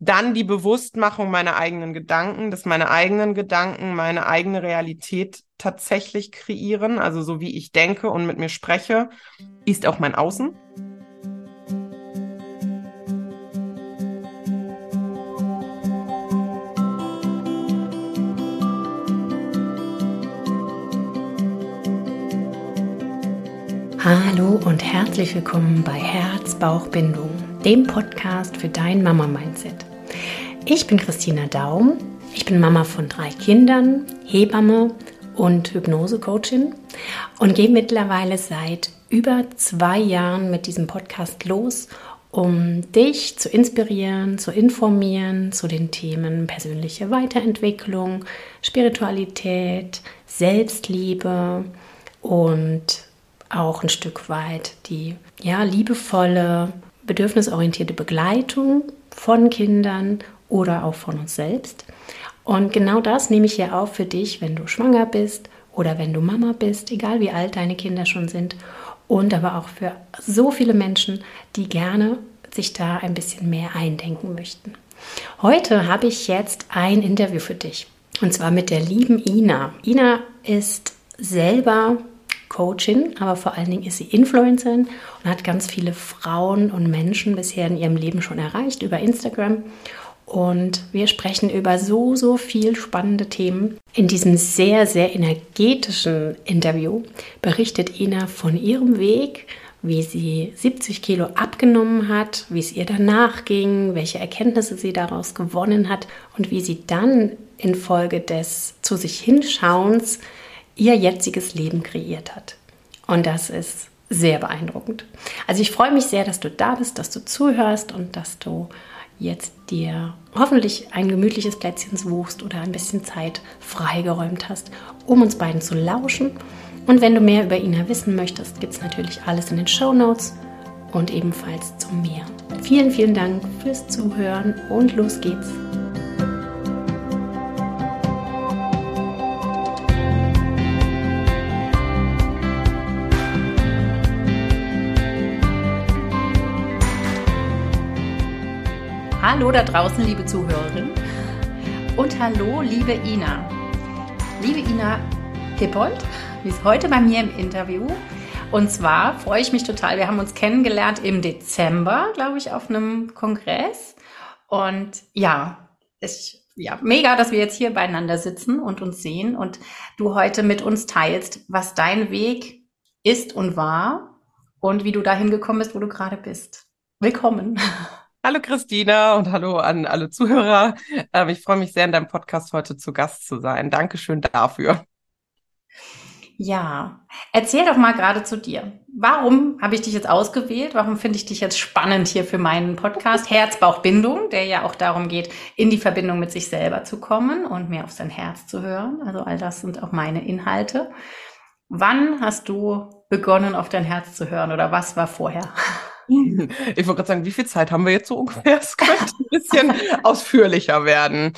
Dann die Bewusstmachung meiner eigenen Gedanken, dass meine eigenen Gedanken meine eigene Realität tatsächlich kreieren. Also so wie ich denke und mit mir spreche, ist auch mein Außen. Hallo und herzlich willkommen bei Herz-Bauch-Bindung, dem Podcast für dein Mama-Mindset. Ich bin Christina Daum, ich bin Mama von 3 Kindern, Hebamme und Hypnose-Coachin und gehe mittlerweile seit über 2 Jahren mit diesem Podcast los, um dich zu inspirieren, zu informieren zu den Themen persönliche Weiterentwicklung, Spiritualität, Selbstliebe und auch ein Stück weit die liebevolle, bedürfnisorientierte Begleitung von Kindern oder auch von uns selbst. Und genau das nehme ich hier auf für dich, wenn du schwanger bist oder wenn du Mama bist, egal wie alt deine Kinder schon sind. Und aber auch für so viele Menschen, die gerne sich da ein bisschen mehr eindenken möchten. Heute habe ich jetzt ein Interview für dich. Und zwar mit der lieben Ina. Ina ist selber Coachin, aber vor allen Dingen ist sie Influencerin und hat ganz viele Frauen und Menschen bisher in ihrem Leben schon erreicht über Instagram. Und wir sprechen über so viel spannende Themen. In diesem sehr, sehr energetischen Interview berichtet Ina von ihrem Weg, wie sie 70 Kilo abgenommen hat, wie es ihr danach ging, welche Erkenntnisse sie daraus gewonnen hat und wie sie dann infolge des zu sich Hinschauens ihr jetziges Leben kreiert hat. Und das ist sehr beeindruckend. Also ich freue mich sehr, dass du da bist, dass du zuhörst und dass du jetzt dir hoffentlich ein gemütliches Plätzchen suchst oder ein bisschen Zeit freigeräumt hast, um uns beiden zu lauschen. Und wenn du mehr über Ina wissen möchtest, gibt es natürlich alles in den Shownotes und ebenfalls zu mir. Vielen, vielen Dank fürs Zuhören und los geht's. Hallo da draußen, liebe Zuhörerin, und hallo, liebe Ina. Liebe Ina Hippold, die ist heute bei mir im Interview. Und zwar freue ich mich total. Wir haben uns kennengelernt im Dezember, glaube ich, auf einem Kongress. Und mega, dass wir jetzt hier beieinander sitzen und uns sehen und du heute mit uns teilst, was dein Weg ist und war und wie du dahin gekommen bist, wo du gerade bist. Willkommen. Hallo Christina und hallo an alle Zuhörer. Ich freue mich sehr, in deinem Podcast heute zu Gast zu sein. Dankeschön dafür. Ja, erzähl doch mal gerade zu dir. Warum habe ich dich jetzt ausgewählt? Warum finde ich dich jetzt spannend hier für meinen Podcast Herz-Bauch-Bindung, der ja auch darum geht, in die Verbindung mit sich selber zu kommen und mehr auf sein Herz zu hören. Also all das sind auch meine Inhalte. Wann hast du begonnen, auf dein Herz zu hören oder was war vorher? Ich wollte gerade sagen, wie viel Zeit haben wir jetzt so ungefähr? Es könnte ein bisschen ausführlicher werden.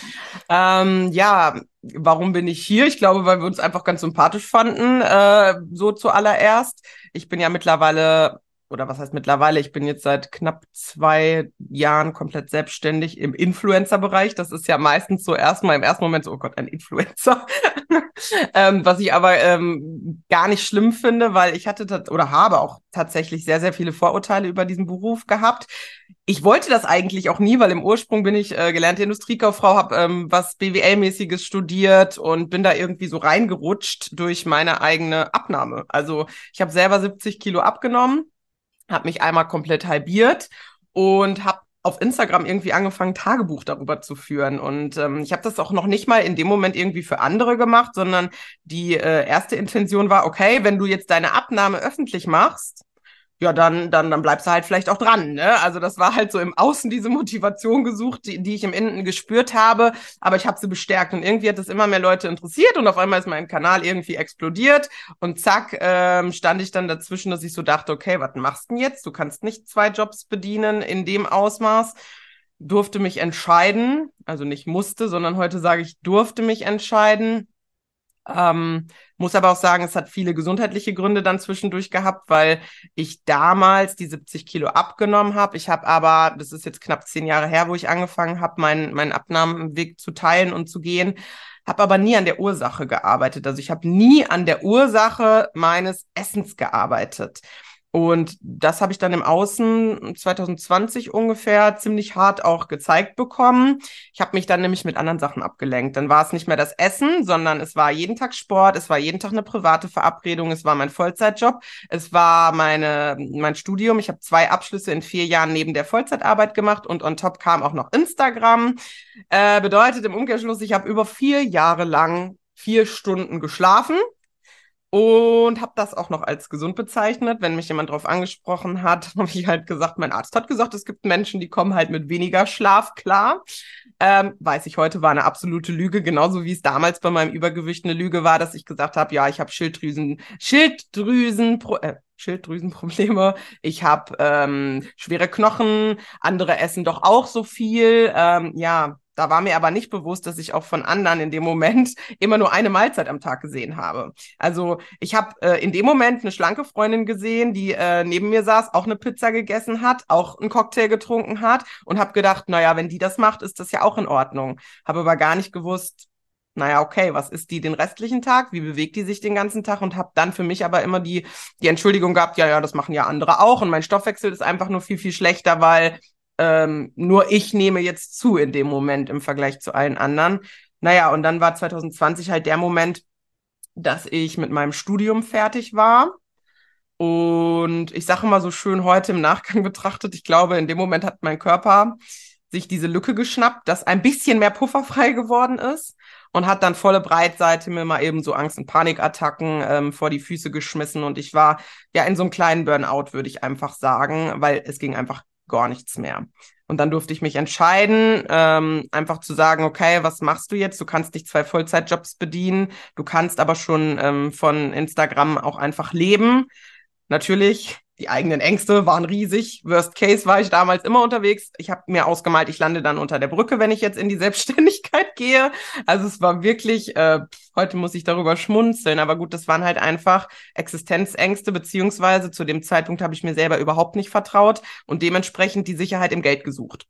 Warum bin ich hier? Ich glaube, weil wir uns einfach ganz sympathisch fanden, so zuallererst. Ich bin ja mittlerweile, oder was heißt mittlerweile? Ich bin jetzt seit knapp 2 Jahren komplett selbstständig im Influencer-Bereich. Das ist ja meistens so erstmal im ersten Moment so, oh Gott, ein Influencer. Was ich aber gar nicht schlimm finde, weil ich habe auch tatsächlich sehr, sehr viele Vorurteile über diesen Beruf gehabt. Ich wollte das eigentlich auch nie, weil im Ursprung bin ich gelernte Industriekauffrau, habe was BWL-mäßiges studiert und bin da irgendwie so reingerutscht durch meine eigene Abnahme. Also ich habe selber 70 Kilo abgenommen, habe mich einmal komplett halbiert und habe auf Instagram irgendwie angefangen, Tagebuch darüber zu führen. Und ich habe das auch noch nicht mal in dem Moment irgendwie für andere gemacht, sondern die erste Intention war, okay, wenn du jetzt deine Abnahme öffentlich machst, ja, dann bleibst du halt vielleicht auch dran, ne? Also das war halt so im Außen diese Motivation gesucht, die ich im Innen gespürt habe, aber ich habe sie bestärkt und irgendwie hat das immer mehr Leute interessiert und auf einmal ist mein Kanal irgendwie explodiert und zack, stand ich dann dazwischen, dass ich so dachte, okay, was machst du denn jetzt? Du kannst nicht 2 Jobs bedienen in dem Ausmaß. Durfte mich entscheiden, also nicht musste, sondern heute sage ich, durfte mich entscheiden, Muss aber auch sagen, es hat viele gesundheitliche Gründe dann zwischendurch gehabt, weil ich damals die 70 Kilo abgenommen habe. Ich habe aber, das ist jetzt knapp 10 Jahre her, wo ich angefangen habe, meinen Abnahmeweg zu teilen und zu gehen, habe aber nie an der Ursache gearbeitet. Also ich habe nie an der Ursache meines Essens gearbeitet. Und das habe ich dann im Außen 2020 ungefähr ziemlich hart auch gezeigt bekommen. Ich habe mich dann nämlich mit anderen Sachen abgelenkt. Dann war es nicht mehr das Essen, sondern es war jeden Tag Sport, es war jeden Tag eine private Verabredung, es war mein Vollzeitjob, es war mein Studium. Ich habe 2 Abschlüsse in 4 Jahren neben der Vollzeitarbeit gemacht und on top kam auch noch Instagram. Bedeutet im Umkehrschluss, ich habe über 4 Jahre lang 4 Stunden geschlafen. Und habe das auch noch als gesund bezeichnet. Wenn mich jemand darauf angesprochen hat, habe ich halt gesagt, mein Arzt hat gesagt, es gibt Menschen, die kommen halt mit weniger Schlaf klar. Weiß ich heute, war eine absolute Lüge, genauso wie es damals bei meinem Übergewicht eine Lüge war, dass ich gesagt habe, ja, ich habe Schilddrüsenprobleme, ich habe schwere Knochen, andere essen doch auch so viel. Ja, da war mir aber nicht bewusst, dass ich auch von anderen in dem Moment immer nur eine Mahlzeit am Tag gesehen habe. Also ich habe in dem Moment eine schlanke Freundin gesehen, die neben mir saß, auch eine Pizza gegessen hat, auch einen Cocktail getrunken hat und habe gedacht, naja, wenn die das macht, ist das ja auch in Ordnung. Habe aber gar nicht gewusst, naja, okay, was ist die den restlichen Tag? Wie bewegt die sich den ganzen Tag? Und habe dann für mich aber immer die Entschuldigung gehabt, ja, das machen ja andere auch. Und mein Stoffwechsel ist einfach nur viel, viel schlechter, weil nur ich nehme jetzt zu in dem Moment im Vergleich zu allen anderen. Naja, und dann war 2020 halt der Moment, dass ich mit meinem Studium fertig war. Und ich sage mal so schön heute im Nachgang betrachtet, ich glaube, in dem Moment hat mein Körper sich diese Lücke geschnappt, dass ein bisschen mehr pufferfrei geworden ist und hat dann volle Breitseite mir mal eben so Angst- und Panikattacken vor die Füße geschmissen. Und ich war ja in so einem kleinen Burnout, würde ich einfach sagen, weil es ging einfach gar nichts mehr. Und dann durfte ich mich entscheiden, einfach zu sagen, okay, was machst du jetzt? Du kannst nicht 2 Vollzeitjobs bedienen, du kannst aber schon von Instagram auch einfach leben. Natürlich, die eigenen Ängste waren riesig. Worst Case war ich damals immer unterwegs. Ich habe mir ausgemalt, ich lande dann unter der Brücke, wenn ich jetzt in die Selbstständigkeit gehe. Also es war wirklich, heute muss ich darüber schmunzeln, aber gut, das waren halt einfach Existenzängste, beziehungsweise zu dem Zeitpunkt habe ich mir selber überhaupt nicht vertraut und dementsprechend die Sicherheit im Geld gesucht.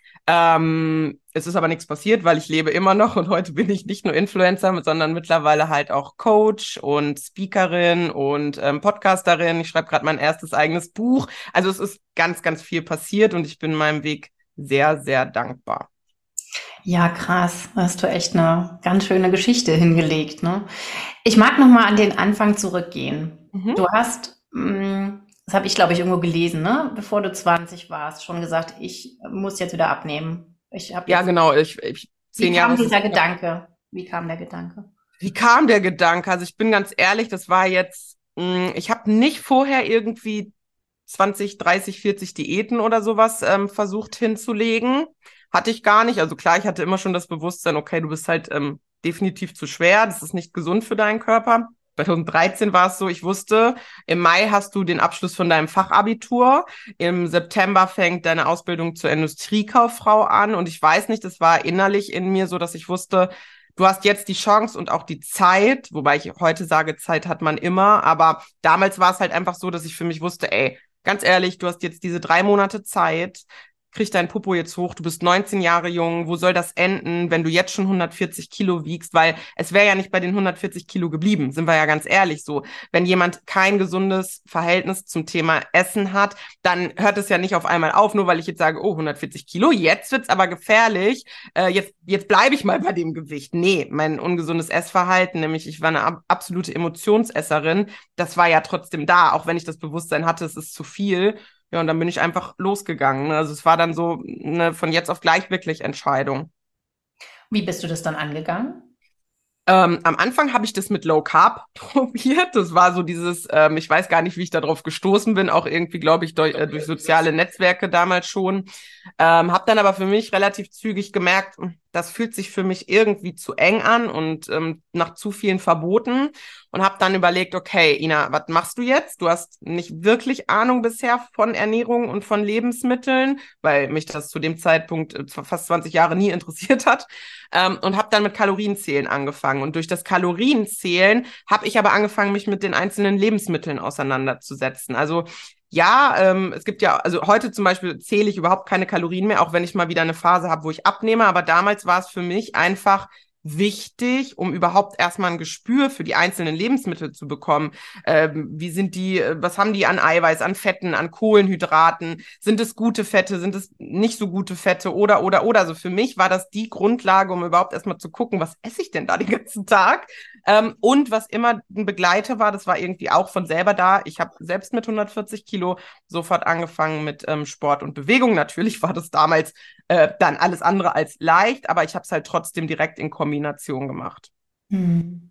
Es ist aber nichts passiert, weil ich lebe immer noch und heute bin ich nicht nur Influencer, sondern mittlerweile halt auch Coach und Speakerin und Podcasterin. Ich schreibe gerade mein erstes eigenes Buch. Also es ist ganz, ganz viel passiert und ich bin meinem Weg sehr, sehr dankbar. Ja, krass. Da hast du echt eine ganz schöne Geschichte hingelegt, ne? Ich mag noch mal an den Anfang zurückgehen. Mhm. Du hast, das habe ich, glaube ich, irgendwo gelesen, ne? Bevor du 20 warst, schon gesagt, ich muss jetzt wieder abnehmen. Ja, genau. Wie 10 kam Jahre. dieser Gedanke? Wie kam der Gedanke? Wie kam der Gedanke? Also ich bin ganz ehrlich, das war jetzt, ich habe nicht vorher irgendwie 20, 30, 40 Diäten oder sowas versucht hinzulegen. Hatte ich gar nicht. Also klar, ich hatte immer schon das Bewusstsein, okay, du bist halt definitiv zu schwer, das ist nicht gesund für deinen Körper. 2013 war es so, ich wusste, im Mai hast du den Abschluss von deinem Fachabitur, im September fängt deine Ausbildung zur Industriekauffrau an und ich weiß nicht, das war innerlich in mir so, dass ich wusste, du hast jetzt die Chance und auch die Zeit, wobei ich heute sage, Zeit hat man immer, aber damals war es halt einfach so, dass ich für mich wusste, ey, ganz ehrlich, du hast jetzt diese 3 Monate Zeit, krieg dein Popo jetzt hoch, du bist 19 Jahre jung, wo soll das enden, wenn du jetzt schon 140 Kilo wiegst, weil es wäre ja nicht bei den 140 Kilo geblieben, sind wir ja ganz ehrlich so. Wenn jemand kein gesundes Verhältnis zum Thema Essen hat, dann hört es ja nicht auf einmal auf, nur weil ich jetzt sage, oh, 140 Kilo, jetzt wird's aber gefährlich, jetzt bleibe ich mal bei dem Gewicht. Nee, mein ungesundes Essverhalten, nämlich ich war eine absolute Emotionsesserin, das war ja trotzdem da, auch wenn ich das Bewusstsein hatte, es ist zu viel. Ja, und dann bin ich einfach losgegangen. Also es war dann so eine von jetzt auf gleich wirklich Entscheidung. Wie bist du das dann angegangen? Am Anfang habe ich das mit Low Carb probiert. Das war so dieses, ich weiß gar nicht, wie ich darauf gestoßen bin, auch irgendwie, glaube ich, durch soziale Netzwerke damals schon. Habe dann aber für mich relativ zügig gemerkt, das fühlt sich für mich irgendwie zu eng an und nach zu vielen Verboten und habe dann überlegt, okay, Ina, was machst du jetzt? Du hast nicht wirklich Ahnung bisher von Ernährung und von Lebensmitteln, weil mich das zu dem Zeitpunkt fast 20 Jahre nie interessiert hat, und habe dann mit Kalorienzählen angefangen. Und durch das Kalorienzählen habe ich aber angefangen, mich mit den einzelnen Lebensmitteln auseinanderzusetzen. Also ja, es gibt ja, also heute zum Beispiel zähle ich überhaupt keine Kalorien mehr, auch wenn ich mal wieder eine Phase habe, wo ich abnehme. Aber damals war es für mich einfach wichtig, um überhaupt erstmal ein Gespür für die einzelnen Lebensmittel zu bekommen. Wie sind die, was haben die an Eiweiß, an Fetten, an Kohlenhydraten? Sind es gute Fette, sind es nicht so gute Fette oder? Also für mich war das die Grundlage, um überhaupt erstmal zu gucken, was esse ich denn da den ganzen Tag? Und was immer ein Begleiter war, das war irgendwie auch von selber da. Ich habe selbst mit 140 Kilo sofort angefangen mit Sport und Bewegung. Natürlich war das damals dann alles andere als leicht, aber ich habe es halt trotzdem direkt in Kombination gemacht. Und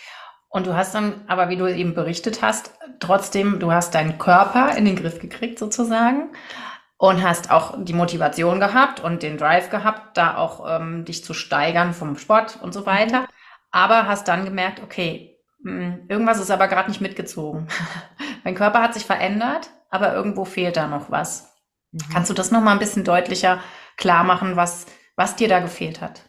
du hast dann, aber wie du eben berichtet hast, trotzdem, du hast deinen Körper in den Griff gekriegt sozusagen und hast auch die Motivation gehabt und den Drive gehabt, da auch dich zu steigern vom Sport und so weiter. Aber hast dann gemerkt, okay, irgendwas ist aber gerade nicht mitgezogen. Mein Körper hat sich verändert, aber irgendwo fehlt da noch was. Kannst du das noch mal ein bisschen deutlicher klar machen, was dir da gefehlt hat?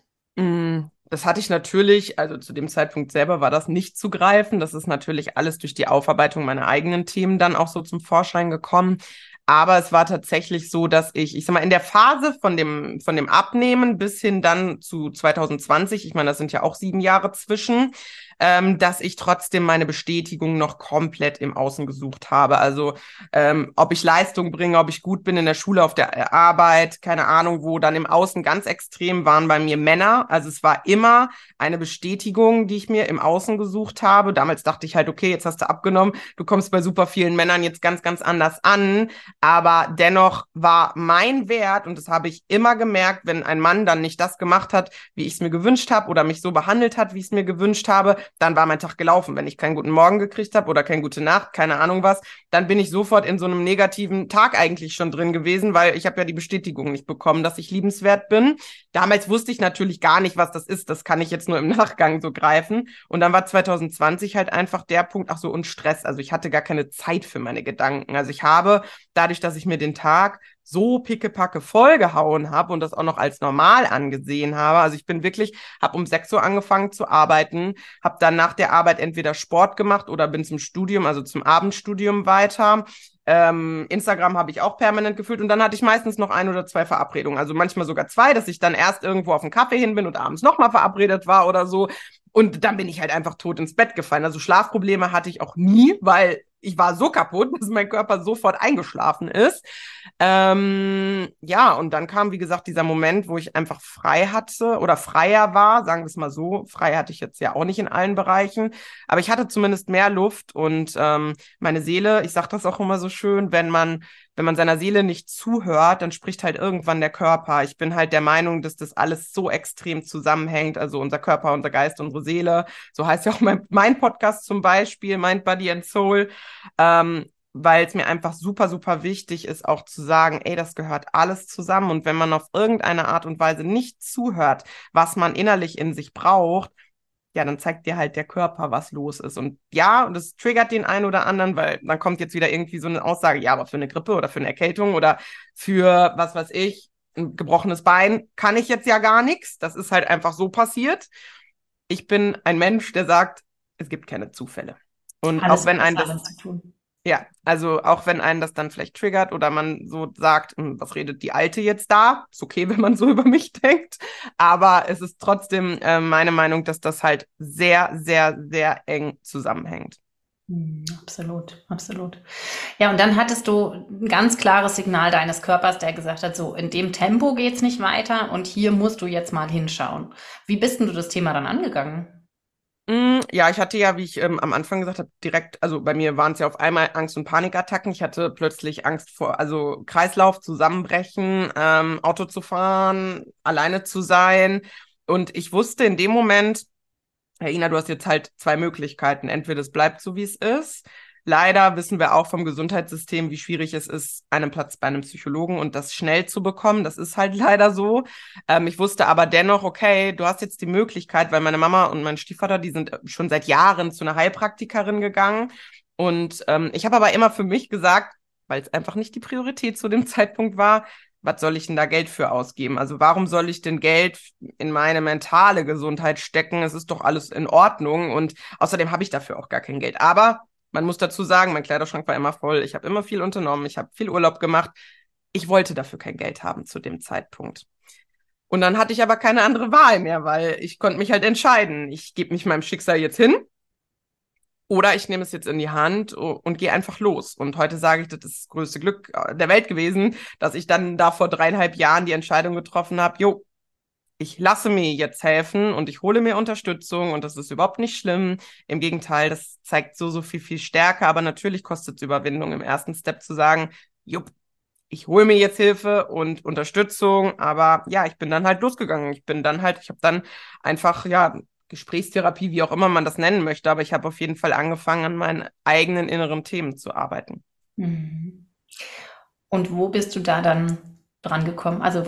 Das hatte ich natürlich, also zu dem Zeitpunkt selber war das nicht zu greifen. Das ist natürlich alles durch die Aufarbeitung meiner eigenen Themen dann auch so zum Vorschein gekommen. Aber es war tatsächlich so, dass ich sag mal, in der Phase von dem Abnehmen bis hin dann zu 2020, ich meine, das sind ja auch 7 Jahre zwischen, dass ich trotzdem meine Bestätigung noch komplett im Außen gesucht habe. Also ob ich Leistung bringe, ob ich gut bin in der Schule, auf der Arbeit, keine Ahnung wo, dann im Außen ganz extrem waren bei mir Männer. Also es war immer eine Bestätigung, die ich mir im Außen gesucht habe. Damals dachte ich halt, okay, jetzt hast du abgenommen, du kommst bei super vielen Männern jetzt ganz, ganz anders an. Aber dennoch war mein Wert, und das habe ich immer gemerkt, wenn ein Mann dann nicht das gemacht hat, wie ich es mir gewünscht habe oder mich so behandelt hat, wie ich es mir gewünscht habe, dann war mein Tag gelaufen. Wenn ich keinen guten Morgen gekriegt habe oder keine gute Nacht, keine Ahnung was, dann bin ich sofort in so einem negativen Tag eigentlich schon drin gewesen, weil ich habe ja die Bestätigung nicht bekommen, dass ich liebenswert bin. Damals wusste ich natürlich gar nicht, was das ist. Das kann ich jetzt nur im Nachgang so greifen. Und dann war 2020 halt einfach der Punkt, ach so, und Stress. Also ich hatte gar keine Zeit für meine Gedanken. Also ich habe dadurch, dass ich mir den Tag so pickepacke vollgehauen habe und das auch noch als normal angesehen habe. Also ich bin wirklich, habe um 6 Uhr angefangen zu arbeiten, habe dann nach der Arbeit entweder Sport gemacht oder bin zum Studium, also zum Abendstudium weiter. Instagram habe ich auch permanent gefüllt und dann hatte ich meistens noch 1 oder 2 Verabredungen, also manchmal sogar 2, dass ich dann erst irgendwo auf einen Kaffee hin bin und abends nochmal verabredet war oder so. Und dann bin ich halt einfach tot ins Bett gefallen. Also Schlafprobleme hatte ich auch nie, weil ich war so kaputt, dass mein Körper sofort eingeschlafen ist. Ja, und dann kam, wie gesagt, dieser Moment, wo ich einfach frei hatte oder freier war, sagen wir es mal so. Frei hatte ich jetzt ja auch nicht in allen Bereichen, aber ich hatte zumindest mehr Luft und meine Seele, ich sage das auch immer so schön, wenn man seiner Seele nicht zuhört, dann spricht halt irgendwann der Körper. Ich bin halt der Meinung, dass das alles so extrem zusammenhängt, also unser Körper, unser Geist, unsere Seele. So heißt ja auch mein Podcast zum Beispiel, Mind, Body and Soul. Weil es mir einfach super, super wichtig ist, auch zu sagen, ey, das gehört alles zusammen. Und wenn man auf irgendeine Art und Weise nicht zuhört, was man innerlich in sich braucht, ja, dann zeigt dir halt der Körper, was los ist. Und ja, und es triggert den einen oder anderen, weil dann kommt jetzt wieder irgendwie so eine Aussage, ja, aber für eine Grippe oder für eine Erkältung oder für, was weiß ich, ein gebrochenes Bein kann ich jetzt ja gar nichts. Das ist halt einfach so passiert. Ich bin ein Mensch, der sagt, es gibt keine Zufälle. Und Alles auch wenn mit einen was das zu tun. ja, also auch wenn einen das dann vielleicht triggert oder man so sagt, was redet die Alte jetzt da? Ist okay, wenn man so über mich denkt. Aber es ist trotzdem meine Meinung, dass das halt sehr, sehr, sehr eng zusammenhängt. Absolut, absolut. Ja, und dann hattest du ein ganz klares Signal deines Körpers, der gesagt hat, so in dem Tempo geht's nicht weiter und hier musst du jetzt mal hinschauen. Wie bist denn du das Thema dann angegangen? Ja, ich hatte ja, wie ich am Anfang gesagt habe, direkt, also bei mir waren es ja auf einmal Angst- und Panikattacken. Ich hatte plötzlich Angst vor, also Kreislauf, Zusammenbrechen, Auto zu fahren, alleine zu sein. Und ich wusste in dem Moment, Herr Ina, du hast jetzt halt 2 Möglichkeiten. Entweder es bleibt so, wie es ist, Leider wissen wir auch vom Gesundheitssystem, wie schwierig es ist, einen Platz bei einem Psychologen und das schnell zu bekommen. Das ist halt leider so. Ich wusste aber dennoch, okay, du hast jetzt die Möglichkeit, weil meine Mama und mein Stiefvater, die sind schon seit Jahren zu einer Heilpraktikerin gegangen. Und ich habe aber immer für mich gesagt, weil es einfach nicht die Priorität zu dem Zeitpunkt war, was soll ich denn da Geld für ausgeben? Also warum soll ich denn Geld in meine mentale Gesundheit stecken? Es ist doch alles in Ordnung und außerdem habe ich dafür auch gar kein Geld. Aber man muss dazu sagen, mein Kleiderschrank war immer voll. Ich habe immer viel unternommen. Ich habe viel Urlaub gemacht. Ich wollte dafür kein Geld haben zu dem Zeitpunkt. Und dann hatte ich aber keine andere Wahl mehr, weil ich konnte mich halt entscheiden. Ich gebe mich meinem Schicksal jetzt hin oder ich nehme es jetzt in die Hand und gehe einfach los. Und heute sage ich, das ist das größte Glück der Welt gewesen, dass ich dann da vor 3,5 Jahren die Entscheidung getroffen habe, jo, ich lasse mir jetzt helfen und ich hole mir Unterstützung und das ist überhaupt nicht schlimm. Im Gegenteil, das zeigt so viel Stärke, aber natürlich kostet es Überwindung im ersten Step zu sagen, jupp, ich hole mir jetzt Hilfe und Unterstützung, aber ja, ich bin dann halt losgegangen. Ich habe dann einfach, ja, Gesprächstherapie, wie auch immer man das nennen möchte, aber ich habe auf jeden Fall angefangen, an meinen eigenen inneren Themen zu arbeiten. Mhm. Und wo bist du da dann dran gekommen? Also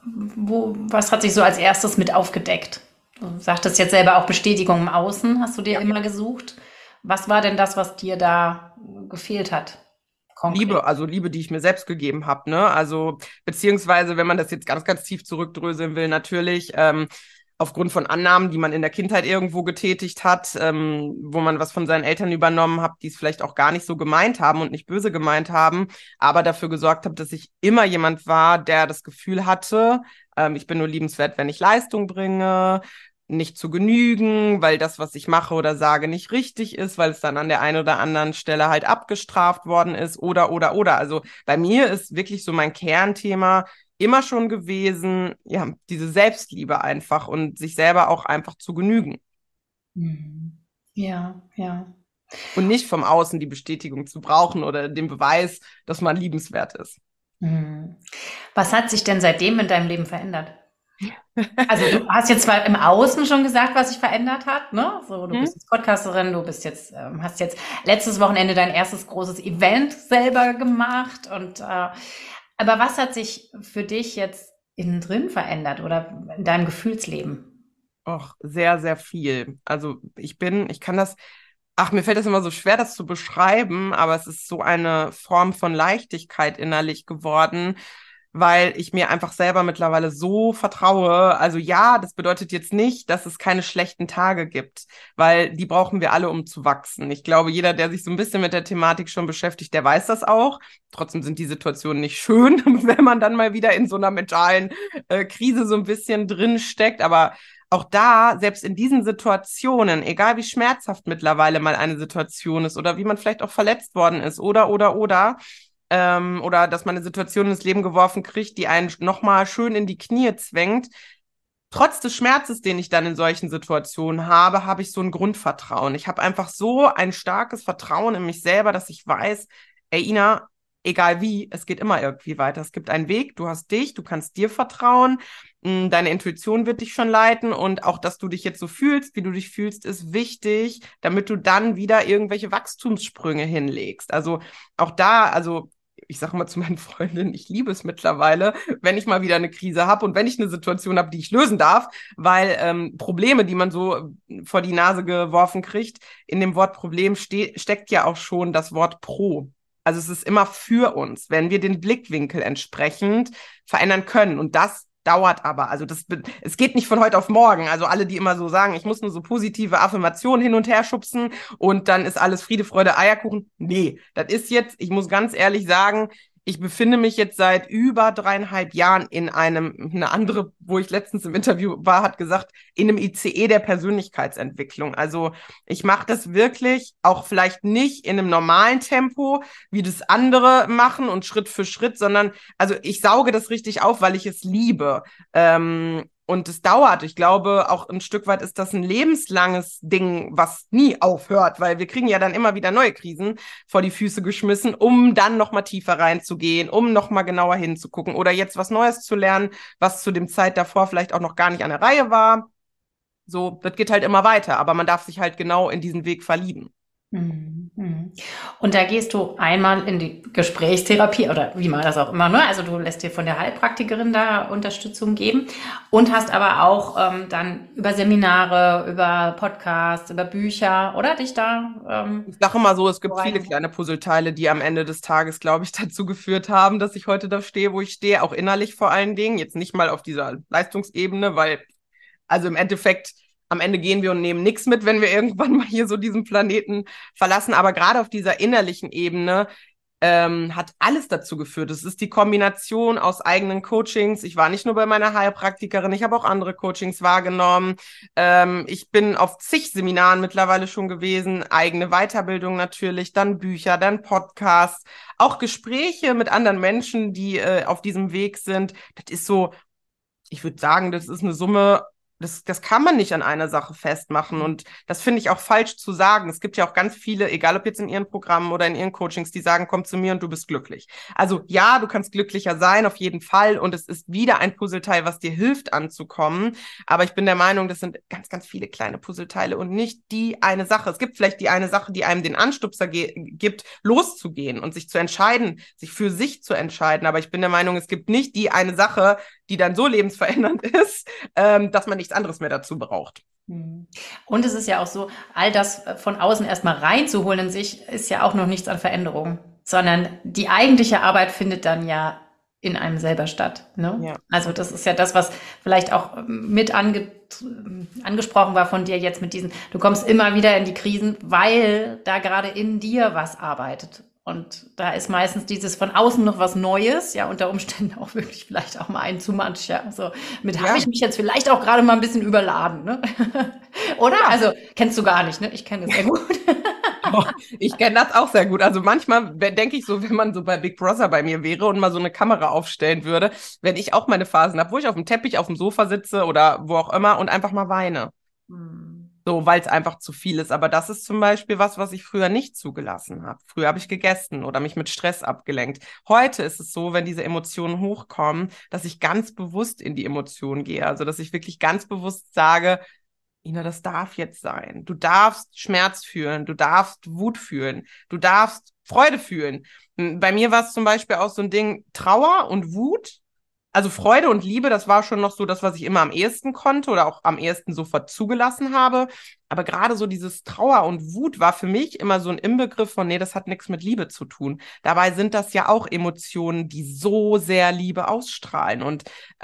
was hat sich so als erstes mit aufgedeckt? Du sagtest jetzt selber auch Bestätigung im Außen, hast du dir immer gesucht. Was war denn das, was dir da gefehlt hat? Konkret. Liebe, die ich mir selbst gegeben habe, ne? Also, beziehungsweise, wenn man das jetzt ganz tief zurückdröseln will, natürlich, aufgrund von Annahmen, die man in der Kindheit irgendwo getätigt hat, wo man was von seinen Eltern übernommen hat, die es vielleicht auch gar nicht so gemeint haben und nicht böse gemeint haben, aber dafür gesorgt habe, dass ich immer jemand war, der das Gefühl hatte, ich bin nur liebenswert, wenn ich Leistung bringe, nicht zu genügen, weil das, was ich mache oder sage, nicht richtig ist, weil es dann an der einen oder anderen Stelle halt abgestraft worden ist oder. Also bei mir ist wirklich so mein Kernthema immer schon gewesen, ja, diese Selbstliebe einfach und sich selber auch einfach zu genügen. Mhm. Ja, ja. Und nicht vom Außen die Bestätigung zu brauchen oder den Beweis, dass man liebenswert ist. Mhm. Was hat sich denn seitdem in deinem Leben verändert? Also du hast jetzt zwar im Außen schon gesagt, was sich verändert hat, ne? So, du bist jetzt Podcasterin, du bist jetzt, hast jetzt letztes Wochenende dein erstes großes Event selber gemacht aber was hat sich für dich jetzt innen drin verändert oder in deinem Gefühlsleben? Och, sehr viel. Also mir fällt das immer so schwer, das zu beschreiben, aber es ist so eine Form von Leichtigkeit innerlich geworden, weil ich mir einfach selber mittlerweile so vertraue. Also ja, das bedeutet jetzt nicht, dass es keine schlechten Tage gibt, weil die brauchen wir alle, um zu wachsen. Ich glaube, jeder, der sich so ein bisschen mit der Thematik schon beschäftigt, der weiß das auch. Trotzdem sind die Situationen nicht schön, wenn man dann mal wieder in so einer mentalen Krise so ein bisschen drin steckt. Aber auch da, selbst in diesen Situationen, egal wie schmerzhaft mittlerweile mal eine Situation ist oder wie man vielleicht auch verletzt worden ist oder dass man eine Situation ins Leben geworfen kriegt, die einen nochmal schön in die Knie zwängt. Trotz des Schmerzes, den ich dann in solchen Situationen habe, habe ich so ein Grundvertrauen. Ich habe einfach so ein starkes Vertrauen in mich selber, dass ich weiß, ey Ina, egal wie, es geht immer irgendwie weiter. Es gibt einen Weg, du hast dich, du kannst dir vertrauen, deine Intuition wird dich schon leiten und auch, dass du dich jetzt so fühlst, wie du dich fühlst, ist wichtig, damit du dann wieder irgendwelche Wachstumssprünge hinlegst. Also auch da, also ich sage mal zu meinen Freundinnen, ich liebe es mittlerweile, wenn ich mal wieder eine Krise habe und wenn ich eine Situation habe, die ich lösen darf, weil Probleme, die man so vor die Nase geworfen kriegt, in dem Wort Problem steckt ja auch schon das Wort pro. Also es ist immer für uns, wenn wir den Blickwinkel entsprechend verändern können. Und das dauert aber. Also es geht nicht von heute auf morgen. Also alle, die immer so sagen, ich muss nur so positive Affirmationen hin und her schubsen und dann ist alles Friede, Freude, Eierkuchen. Nee, das ist jetzt, ich muss ganz ehrlich sagen, ich befinde mich jetzt seit über 3,5 Jahren in eine andere, wo ich letztens im Interview war, hat gesagt, in einem ICE der Persönlichkeitsentwicklung. Also ich mache das wirklich auch vielleicht nicht in einem normalen Tempo, wie das andere machen und Schritt für Schritt, sondern also ich sauge das richtig auf, weil ich es liebe. Und es dauert. Ich glaube, auch ein Stück weit ist das ein lebenslanges Ding, was nie aufhört, weil wir kriegen ja dann immer wieder neue Krisen vor die Füße geschmissen, um dann nochmal tiefer reinzugehen, um nochmal genauer hinzugucken oder jetzt was Neues zu lernen, was zu dem Zeit davor vielleicht auch noch gar nicht an der Reihe war. So, das geht halt immer weiter, aber man darf sich halt genau in diesen Weg verlieben. Mhm. Mhm. Und da gehst du einmal in die Gesprächstherapie oder wie man das auch immer, ne? Also du lässt dir von der Heilpraktikerin da Unterstützung geben und hast aber auch dann über Seminare, über Podcasts, über Bücher, oder dich da Ich sage mal so, es so gibt viele rein. kleine Puzzleteile, die am Ende des Tages, glaube ich, dazu geführt haben, dass ich heute da stehe, wo ich stehe, auch innerlich vor allen Dingen. Jetzt nicht mal auf dieser Leistungsebene, weil, also im Endeffekt, am Ende gehen wir und nehmen nichts mit, wenn wir irgendwann mal hier so diesen Planeten verlassen. Aber gerade auf dieser innerlichen Ebene hat alles dazu geführt. Es ist die Kombination aus eigenen Coachings. Ich war nicht nur bei meiner Heilpraktikerin, ich habe auch andere Coachings wahrgenommen. Ich bin auf zig Seminaren mittlerweile schon gewesen, eigene Weiterbildung natürlich, dann Bücher, dann Podcasts, auch Gespräche mit anderen Menschen, die auf diesem Weg sind. Das ist so, ich würde sagen, das ist eine Summe, das kann man nicht an einer Sache festmachen. Und das finde ich auch falsch zu sagen. Es gibt ja auch ganz viele, egal ob jetzt in ihren Programmen oder in ihren Coachings, die sagen, komm zu mir und du bist glücklich. Also ja, du kannst glücklicher sein, auf jeden Fall. Und es ist wieder ein Puzzleteil, was dir hilft anzukommen. Aber ich bin der Meinung, das sind ganz, ganz viele kleine Puzzleteile und nicht die eine Sache. Es gibt vielleicht die eine Sache, die einem den Anstupser gibt, loszugehen und sich zu entscheiden, sich für sich zu entscheiden. Aber ich bin der Meinung, es gibt nicht die eine Sache, die dann so lebensverändernd ist, dass man nichts anderes mehr dazu braucht. Mhm. Und es ist ja auch so, all das von außen erstmal reinzuholen in sich, ist ja auch noch nichts an Veränderung, sondern die eigentliche Arbeit findet dann ja in einem selber statt. Ne? Ja. Also das ist ja das, was vielleicht auch angesprochen war von dir jetzt mit diesen, du kommst immer wieder in die Krisen, weil da gerade in dir was arbeitet. Und da ist meistens dieses von außen noch was Neues, ja, unter Umständen auch wirklich vielleicht auch mal ein too much, ja. Also mit habe ich Ja. mich jetzt vielleicht auch gerade mal ein bisschen überladen, ne? Oder? Ja. Also kennst du gar nicht, ne? Ich kenne das sehr gut. Doch, ich kenne das auch sehr gut. Also manchmal denke ich so, wenn man so bei Big Brother bei mir wäre und mal so eine Kamera aufstellen würde, wenn ich auch meine Phasen habe, wo ich auf dem Teppich, auf dem Sofa sitze oder wo auch immer und einfach mal weine. Hm. So, weil es einfach zu viel ist. Aber das ist zum Beispiel was, was ich früher nicht zugelassen habe. Früher habe ich gegessen oder mich mit Stress abgelenkt. Heute ist es so, wenn diese Emotionen hochkommen, dass ich ganz bewusst in die Emotionen gehe. Also, dass ich wirklich ganz bewusst sage, Ina, das darf jetzt sein. Du darfst Schmerz fühlen, du darfst Wut fühlen, du darfst Freude fühlen. Bei mir war es zum Beispiel auch so ein Ding, Trauer und Wut. Also Freude und Liebe, das war schon noch so das, was ich immer am ehesten konnte oder auch am ehesten sofort zugelassen habe. Aber gerade so dieses Trauer und Wut war für mich immer so ein Inbegriff von, nee, das hat nichts mit Liebe zu tun. Dabei sind das ja auch Emotionen, die so sehr Liebe ausstrahlen. Und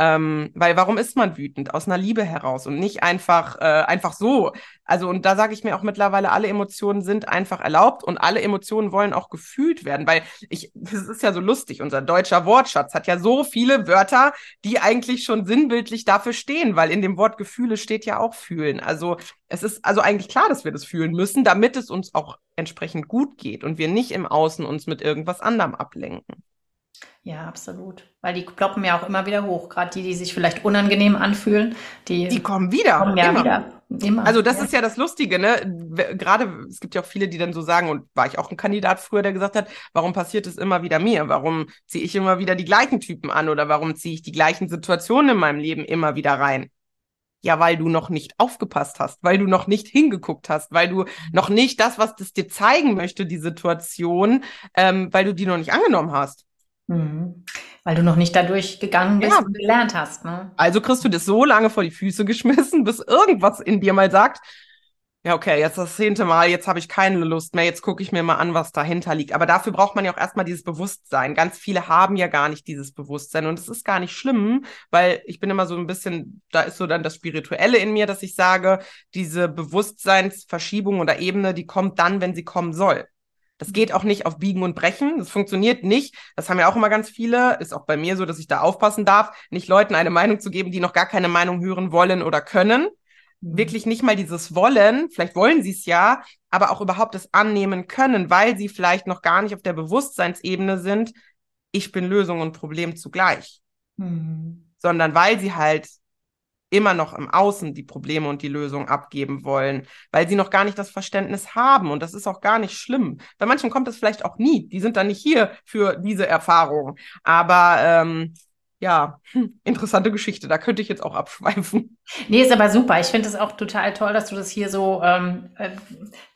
weil warum ist man wütend? Aus einer Liebe heraus und nicht einfach so. Also, und da sage ich mir auch mittlerweile, alle Emotionen sind einfach erlaubt und alle Emotionen wollen auch gefühlt werden, weil das ist ja so lustig, unser deutscher Wortschatz hat ja so viele Wörter, die eigentlich schon sinnbildlich dafür stehen, weil in dem Wort Gefühle steht ja auch fühlen. Also, es ist also eigentlich klar, dass wir das fühlen müssen, damit es uns auch entsprechend gut geht und wir nicht im Außen uns mit irgendwas anderem ablenken. Ja, absolut. Weil die ploppen ja auch immer wieder hoch. Gerade die, die sich vielleicht unangenehm anfühlen, Die die kommen wieder, kommen ja immer. wieder. Immer. Also das Ja. ist ja das Lustige, ne? Gerade, es gibt ja auch viele, die dann so sagen, und war ich auch ein Kandidat früher, der gesagt hat, warum passiert es immer wieder mir? Warum ziehe ich immer wieder die gleichen Typen an oder warum ziehe ich die gleichen Situationen in meinem Leben immer wieder rein? Ja, weil du noch nicht aufgepasst hast, weil du noch nicht hingeguckt hast, weil du noch nicht das, was das dir zeigen möchte, die Situation, weil du die noch nicht angenommen hast. Mhm. Weil du noch nicht dadurch gegangen bist Ja, und gelernt hast, ne? also kriegst du das so lange vor die Füße geschmissen, bis irgendwas in dir mal sagt, ja, okay, jetzt das 10. Mal, jetzt habe ich keine Lust mehr, jetzt gucke ich mir mal an, was dahinter liegt. Aber dafür braucht man ja auch erstmal dieses Bewusstsein. Ganz viele haben ja gar nicht dieses Bewusstsein und es ist gar nicht schlimm, weil ich bin immer so ein bisschen, da ist so dann das Spirituelle in mir, dass ich sage, diese Bewusstseinsverschiebung oder Ebene, die kommt dann, wenn sie kommen soll. Das geht auch nicht auf Biegen und Brechen. Das funktioniert nicht. Das haben ja auch immer ganz viele. Ist auch bei mir so, dass ich da aufpassen darf, nicht Leuten eine Meinung zu geben, die noch gar keine Meinung hören wollen oder können. Mhm. Wirklich nicht mal dieses Wollen, vielleicht wollen sie es ja, aber auch überhaupt das annehmen können, weil sie vielleicht noch gar nicht auf der Bewusstseinsebene sind, ich bin Lösung und Problem zugleich, Mhm. sondern weil sie halt immer noch im Außen die Probleme und die Lösung abgeben wollen, weil sie noch gar nicht das Verständnis haben. Und das ist auch gar nicht schlimm. Bei manchen kommt das vielleicht auch nie. Die sind dann nicht hier für diese Erfahrung. Aber ja, interessante Geschichte. Da könnte ich jetzt auch abschweifen. Nee, ist aber super. Ich finde es auch total toll, dass du das hier so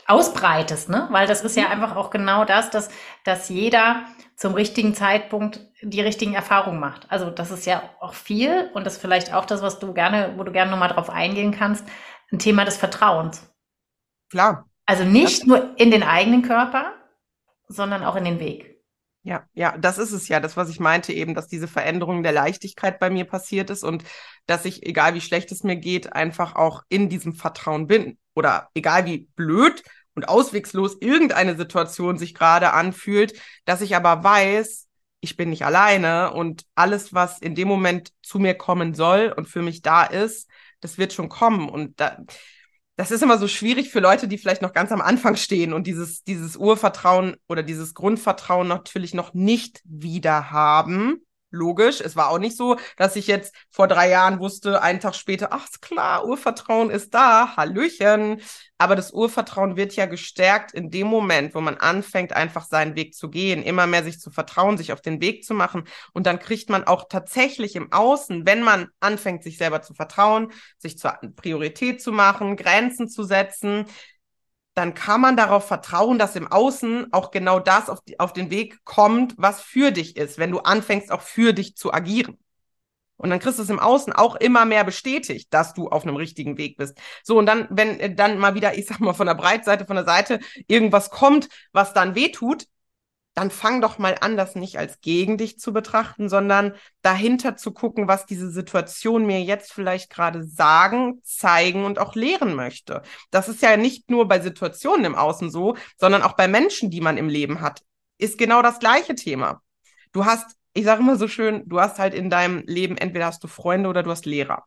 ausbreitest, ne? Weil das ist ja einfach auch genau das, dass jeder zum richtigen Zeitpunkt die richtigen Erfahrungen macht. Also das ist ja auch viel und das ist vielleicht auch das, wo du gerne nochmal drauf eingehen kannst, ein Thema des Vertrauens. Klar. Also nicht nur in den eigenen Körper, sondern auch in den Weg. Ja, das ist es ja, das, was ich meinte eben, dass diese Veränderung der Leichtigkeit bei mir passiert ist und dass ich, egal wie schlecht es mir geht, einfach auch in diesem Vertrauen bin. Oder egal wie blöd und auswegslos irgendeine Situation sich gerade anfühlt, dass ich aber weiß, ich bin nicht alleine und alles, was in dem Moment zu mir kommen soll und für mich da ist, das wird schon kommen. Und das ist immer so schwierig für Leute, die vielleicht noch ganz am Anfang stehen und dieses Urvertrauen oder dieses Grundvertrauen natürlich noch nicht wieder haben. Logisch, es war auch nicht so, dass ich jetzt vor 3 Jahren wusste, einen Tag später, ach, ist klar, Urvertrauen ist da, Hallöchen. Aber das Urvertrauen wird ja gestärkt in dem Moment, wo man anfängt, einfach seinen Weg zu gehen, immer mehr sich zu vertrauen, sich auf den Weg zu machen. Und dann kriegt man auch tatsächlich im Außen, wenn man anfängt, sich selber zu vertrauen, sich zur Priorität zu machen, Grenzen zu setzen, dann kann man darauf vertrauen, dass im Außen auch genau das auf den Weg kommt, was für dich ist, wenn du anfängst, auch für dich zu agieren. Und dann kriegst du es im Außen auch immer mehr bestätigt, dass du auf einem richtigen Weg bist. So, und dann, wenn dann mal wieder, ich sag mal, von der Breitseite, von der Seite irgendwas kommt, was dann wehtut, dann fang doch mal an, das nicht als gegen dich zu betrachten, sondern dahinter zu gucken, was diese Situation mir jetzt vielleicht gerade sagen, zeigen und auch lehren möchte. Das ist ja nicht nur bei Situationen im Außen so, sondern auch bei Menschen, die man im Leben hat, ist genau das gleiche Thema. Du hast, ich sage immer so schön, du hast halt in deinem Leben, entweder hast du Freunde oder du hast Lehrer.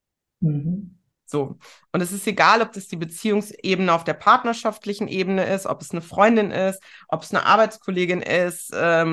Mhm. So. Und es ist egal, ob das die Beziehungsebene auf der partnerschaftlichen Ebene ist, ob es eine Freundin ist, ob es eine Arbeitskollegin ist,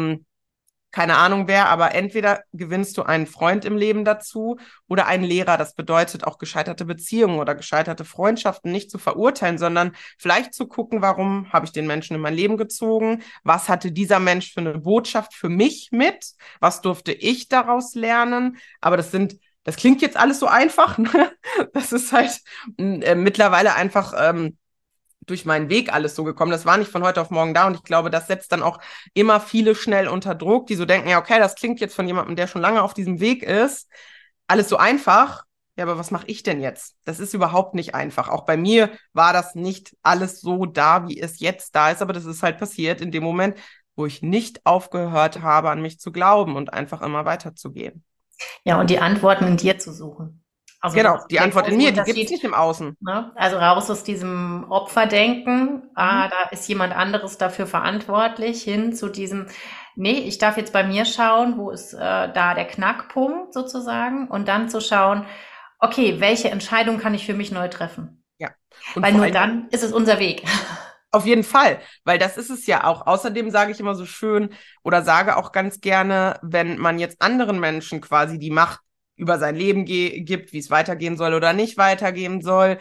keine Ahnung wer, aber entweder gewinnst du einen Freund im Leben dazu oder einen Lehrer. Das bedeutet auch gescheiterte Beziehungen oder gescheiterte Freundschaften nicht zu verurteilen, sondern vielleicht zu gucken, warum habe ich den Menschen in mein Leben gezogen? Was hatte dieser Mensch für eine Botschaft für mich mit? Was durfte ich daraus lernen? Aber das klingt jetzt alles so einfach, ne? Das ist halt mittlerweile einfach durch meinen Weg alles so gekommen. Das war nicht von heute auf morgen da und ich glaube, das setzt dann auch immer viele schnell unter Druck, die so denken, ja, okay, das klingt jetzt von jemandem, der schon lange auf diesem Weg ist, alles so einfach. Ja, aber was mache ich denn jetzt? Das ist überhaupt nicht einfach. Auch bei mir war das nicht alles so da, wie es jetzt da ist, aber das ist halt passiert in dem Moment, wo ich nicht aufgehört habe, an mich zu glauben und einfach immer weiterzugehen. Ja, und die Antworten in dir zu suchen. Also das Genau, ist die der Antwort in große mir, die gibt es Unterschied, nicht im Außen. ne? Also raus aus diesem Opferdenken, Mhm. da ist jemand anderes dafür verantwortlich, hin zu diesem, nee, ich darf jetzt bei mir schauen, wo ist da der Knackpunkt sozusagen und dann zu schauen, okay, welche Entscheidung kann ich für mich neu treffen? Ja. Und Weil vor nur allem dann ist es unser Weg. auf jeden Fall, weil das ist es ja auch. Außerdem sage ich immer so schön oder sage auch ganz gerne, wenn man jetzt anderen Menschen quasi die Macht über sein Leben gibt, wie es weitergehen soll oder nicht weitergehen soll,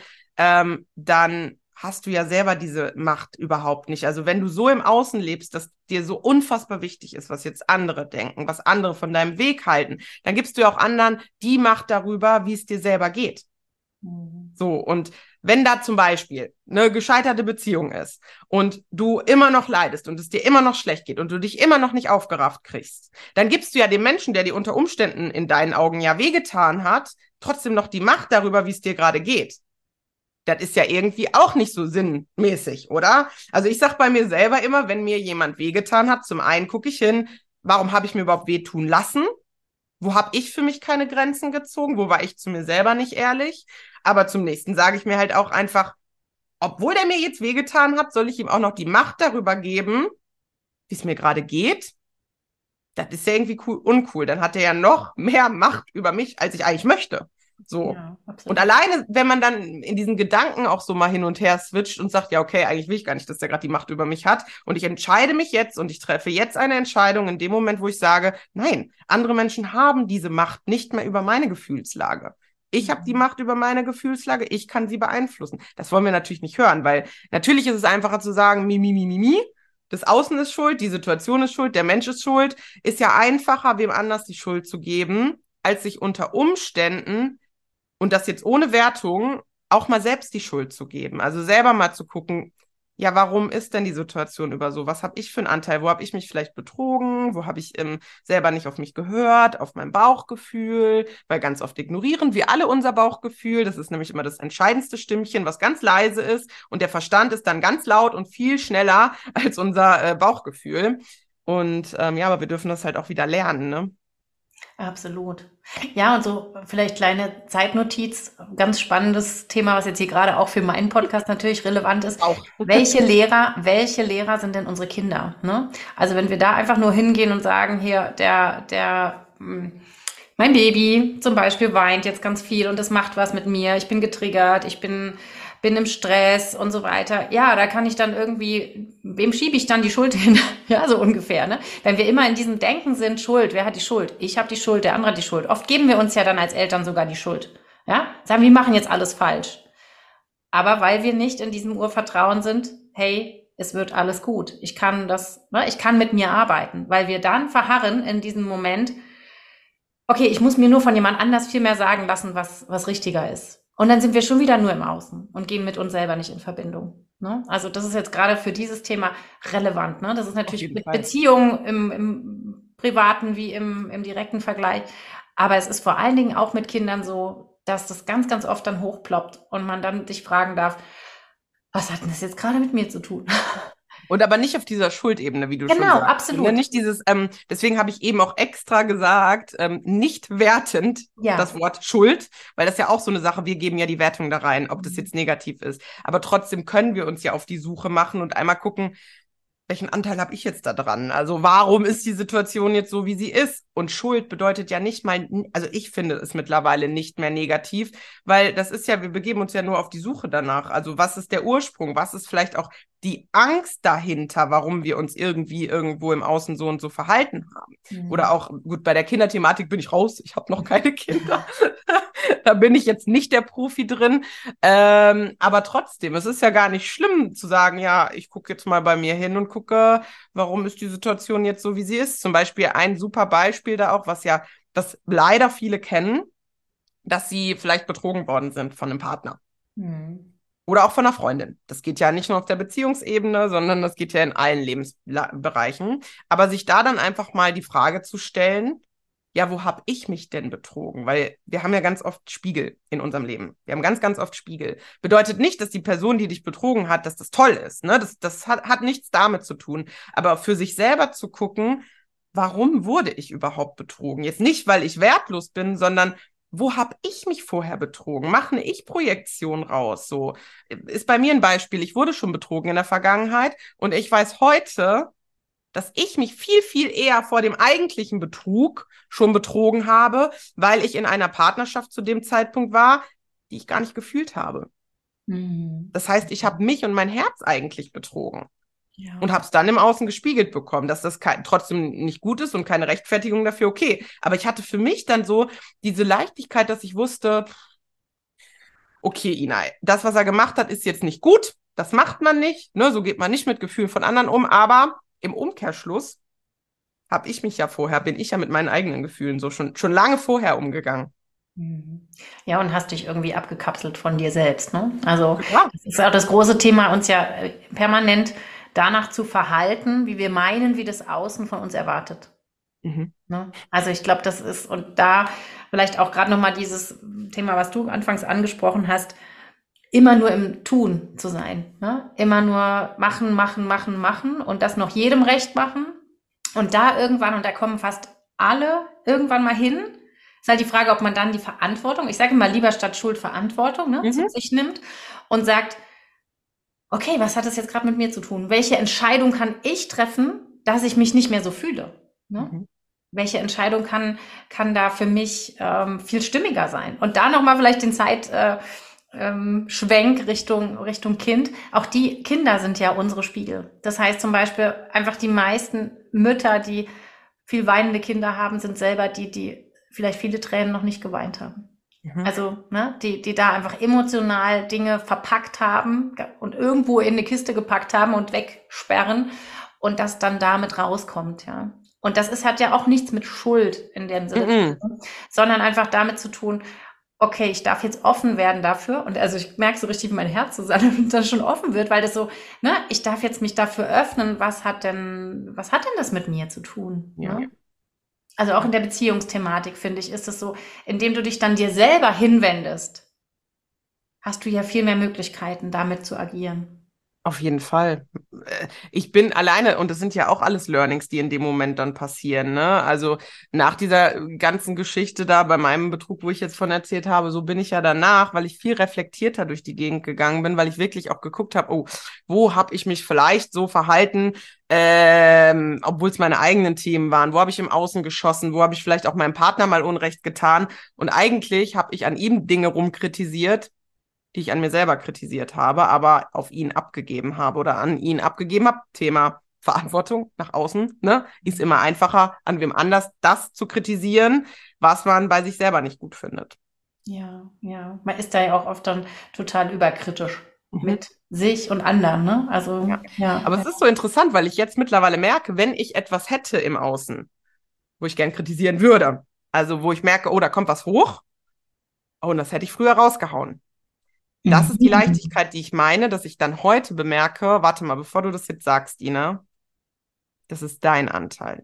dann hast du ja selber diese Macht überhaupt nicht. Also wenn du so im Außen lebst, dass dir so unfassbar wichtig ist, was jetzt andere denken, was andere von deinem Weg halten, dann gibst du ja auch anderen die Macht darüber, wie es dir selber geht. So, und wenn da zum Beispiel eine gescheiterte Beziehung ist und du immer noch leidest und es dir immer noch schlecht geht und du dich immer noch nicht aufgerafft kriegst, dann gibst du ja dem Menschen, der dir unter Umständen in deinen Augen ja wehgetan hat, trotzdem noch die Macht darüber, wie es dir gerade geht. Das ist ja irgendwie auch nicht so sinnmäßig, oder? Also ich sag bei mir selber immer, wenn mir jemand wehgetan hat, zum einen gucke ich hin, warum habe ich mir überhaupt wehtun lassen? Wo habe ich für mich keine Grenzen gezogen? Wo war ich zu mir selber nicht ehrlich? Aber zum nächsten sage ich mir halt auch einfach, obwohl der mir jetzt wehgetan hat, soll ich ihm auch noch die Macht darüber geben, wie es mir gerade geht. Das ist ja irgendwie cool, uncool. Dann hat er ja noch mehr Macht über mich, als ich eigentlich möchte. So. Ja, Und absolut. alleine, wenn man dann in diesen Gedanken auch so mal hin und her switcht und sagt, ja, okay, eigentlich will ich gar nicht, dass der gerade die Macht über mich hat. Und ich entscheide mich jetzt und ich treffe jetzt eine Entscheidung in dem Moment, wo ich sage, nein, andere Menschen haben diese Macht nicht mehr über meine Gefühlslage. Ich habe die Macht über meine Gefühlslage, ich kann sie beeinflussen. Das wollen wir natürlich nicht hören, weil natürlich ist es einfacher zu sagen, mi. Das Außen ist schuld, die Situation ist schuld, der Mensch ist schuld. Ist ja einfacher, wem anders die Schuld zu geben, als sich unter Umständen und das jetzt ohne Wertung auch mal selbst die Schuld zu geben. Also selber mal zu gucken, ja, warum ist denn die Situation über so? Was habe ich für einen Anteil? Wo habe ich mich vielleicht betrogen? Wo habe ich selber nicht auf mich gehört, auf mein Bauchgefühl? Weil ganz oft ignorieren wir alle unser Bauchgefühl. Das ist nämlich immer das entscheidendste Stimmchen, was ganz leise ist. Und der Verstand ist dann ganz laut und viel schneller als unser Bauchgefühl. Und ja, aber wir dürfen das halt auch wieder lernen, ne? Absolut. Ja, und so vielleicht kleine Zeitnotiz, ganz spannendes Thema, was jetzt hier gerade auch für meinen Podcast natürlich relevant ist. Auch. Welche Lehrer sind denn unsere Kinder? Ne? Also wenn wir da einfach nur hingehen und sagen, hier, mein Baby zum Beispiel weint jetzt ganz viel und das macht was mit mir, ich bin getriggert, bin im Stress und so weiter. Ja, da kann ich dann irgendwie, wem schiebe ich dann die Schuld hin? Ja, so ungefähr, ne? Wenn wir immer in diesem Denken sind, Schuld, wer hat die Schuld? Ich habe die Schuld, der andere hat die Schuld. Oft geben wir uns ja dann als Eltern sogar die Schuld. Ja? Sagen, wir machen jetzt alles falsch. Aber weil wir nicht in diesem Urvertrauen sind, hey, es wird alles gut. Ich kann mit mir arbeiten, weil wir dann verharren in diesem Moment, okay, ich muss mir nur von jemand anders viel mehr sagen lassen, was richtiger ist. Und dann sind wir schon wieder nur im Außen und gehen mit uns selber nicht in Verbindung. Ne? Also das ist jetzt gerade für dieses Thema relevant. Ne? Das ist natürlich mit Beziehungen im Privaten wie im direkten Vergleich. Aber es ist vor allen Dingen auch mit Kindern so, dass das ganz, ganz oft dann hochploppt und man dann sich fragen darf, was hat denn das jetzt gerade mit mir zu tun? Und aber nicht auf dieser Schuldebene, wie du schon Genau, sagst. absolut. Nicht dieses, deswegen habe ich eben auch extra gesagt, nicht wertend Ja. das Wort Schuld, weil das ja auch so eine Sache, wir geben ja die Wertung da rein, ob das jetzt negativ ist. Aber trotzdem können wir uns ja auf die Suche machen und einmal gucken, welchen Anteil habe ich jetzt da dran? Also warum ist die Situation jetzt so, wie sie ist? Und Schuld bedeutet ja nicht mal, also ich finde es mittlerweile nicht mehr negativ, weil das ist ja, wir begeben uns ja nur auf die Suche danach. Also was ist der Ursprung? Was ist vielleicht auch die Angst dahinter, warum wir uns irgendwie irgendwo im Außen so und so verhalten haben? Oder auch, gut, bei der Kinderthematik bin ich raus, ich habe noch keine Kinder. Da bin ich jetzt nicht der Profi drin. Aber trotzdem, es ist ja gar nicht schlimm zu sagen, ja, ich gucke jetzt mal bei mir hin und gucke, warum ist die Situation jetzt so, wie sie ist. Zum Beispiel ein super Beispiel da auch, was leider viele kennen, dass sie vielleicht betrogen worden sind von einem Partner. Oder auch von einer Freundin. Das geht ja nicht nur auf der Beziehungsebene, sondern das geht ja in allen Lebensbereichen. Aber sich da dann einfach mal die Frage zu stellen, ja, wo habe ich mich denn betrogen? Weil wir haben ja ganz oft Spiegel in unserem Leben. Wir haben ganz, ganz oft Spiegel. Bedeutet nicht, dass die Person, die dich betrogen hat, dass das toll ist. Ne? Das hat nichts damit zu tun. Aber für sich selber zu gucken, warum wurde ich überhaupt betrogen? Jetzt nicht, weil ich wertlos bin, sondern wo habe ich mich vorher betrogen? Mache eine Ich-Projektion raus. So ist bei mir ein Beispiel. Ich wurde schon betrogen in der Vergangenheit und ich weiß heute, dass ich mich viel, viel eher vor dem eigentlichen Betrug schon betrogen habe, weil ich in einer Partnerschaft zu dem Zeitpunkt war, die ich gar nicht gefühlt habe. Das heißt, ich habe mich und mein Herz eigentlich betrogen. Ja. Und habe es dann im Außen gespiegelt bekommen, dass das trotzdem nicht gut ist und keine Rechtfertigung dafür, okay. Aber ich hatte für mich dann so diese Leichtigkeit, dass ich wusste, okay, Inay, das, was er gemacht hat, ist jetzt nicht gut. Das macht man nicht. Ne? So geht man nicht mit Gefühlen von anderen um. Aber im Umkehrschluss bin ich ja mit meinen eigenen Gefühlen so schon lange vorher umgegangen. Ja, und hast dich irgendwie abgekapselt von dir selbst, ne? Also, ja. Das ist auch das große Thema, uns ja permanent danach zu verhalten, wie wir meinen, wie das Außen von uns erwartet. Ne? Also ich glaube, das ist, und da vielleicht auch gerade nochmal dieses Thema, was du anfangs angesprochen hast, immer nur im Tun zu sein. Ne? Immer nur machen, machen, machen, machen und das noch jedem recht machen. Und da irgendwann, und da kommen fast alle irgendwann mal hin, ist halt die Frage, ob man dann die Verantwortung, ich sage mal lieber statt Schuld Verantwortung, ne, zu sich nimmt und sagt, okay, was hat das jetzt gerade mit mir zu tun? Welche Entscheidung kann ich treffen, dass ich mich nicht mehr so fühle? Ne? Welche Entscheidung kann da für mich viel stimmiger sein? Und da nochmal vielleicht den Schwenk Richtung Kind. Auch die Kinder sind ja unsere Spiegel. Das heißt zum Beispiel einfach die meisten Mütter, die viel weinende Kinder haben, sind selber die vielleicht viele Tränen noch nicht geweint haben. Also, ne, die da einfach emotional Dinge verpackt haben und irgendwo in eine Kiste gepackt haben und wegsperren und das dann damit rauskommt, ja. Und das hat ja auch nichts mit Schuld in dem Sinne, sondern einfach damit zu tun, okay, ich darf jetzt offen werden dafür. Und also ich merke so richtig, wie mein Herz so dann schon offen wird, weil das so, ne, ich darf jetzt mich dafür öffnen, was hat denn das mit mir zu tun? Ja. Ne? Also auch in der Beziehungsthematik, finde ich, ist es so, indem du dich dann dir selber hinwendest, hast du ja viel mehr Möglichkeiten, damit zu agieren. Auf jeden Fall. Ich bin alleine, und das sind ja auch alles Learnings, die in dem Moment dann passieren, ne? Also nach dieser ganzen Geschichte da bei meinem Betrug, wo ich jetzt von erzählt habe, so bin ich ja danach, weil ich viel reflektierter durch die Gegend gegangen bin, weil ich wirklich auch geguckt habe, oh, wo habe ich mich vielleicht so verhalten, obwohl es meine eigenen Themen waren, wo habe ich im Außen geschossen, wo habe ich vielleicht auch meinem Partner mal Unrecht getan. Und eigentlich habe ich an ihm Dinge rumkritisiert, die ich an mir selber kritisiert habe, aber auf ihn abgegeben habe oder an ihn abgegeben habe. Thema Verantwortung nach außen, ne? Ist immer einfacher, an wem anders das zu kritisieren, was man bei sich selber nicht gut findet. Ja, ja. Man ist da ja auch oft dann total überkritisch Mhm. mit sich und anderen, ne? Also, Ja. ja. Aber es ist so interessant, weil ich jetzt mittlerweile merke, wenn ich etwas hätte im Außen, wo ich gern kritisieren würde, also wo ich merke, oh, da kommt was hoch, oh, und das hätte ich früher rausgehauen. Das ist die Leichtigkeit, die ich meine, dass ich dann heute bemerke, warte mal, bevor du das jetzt sagst, Ina, das ist dein Anteil.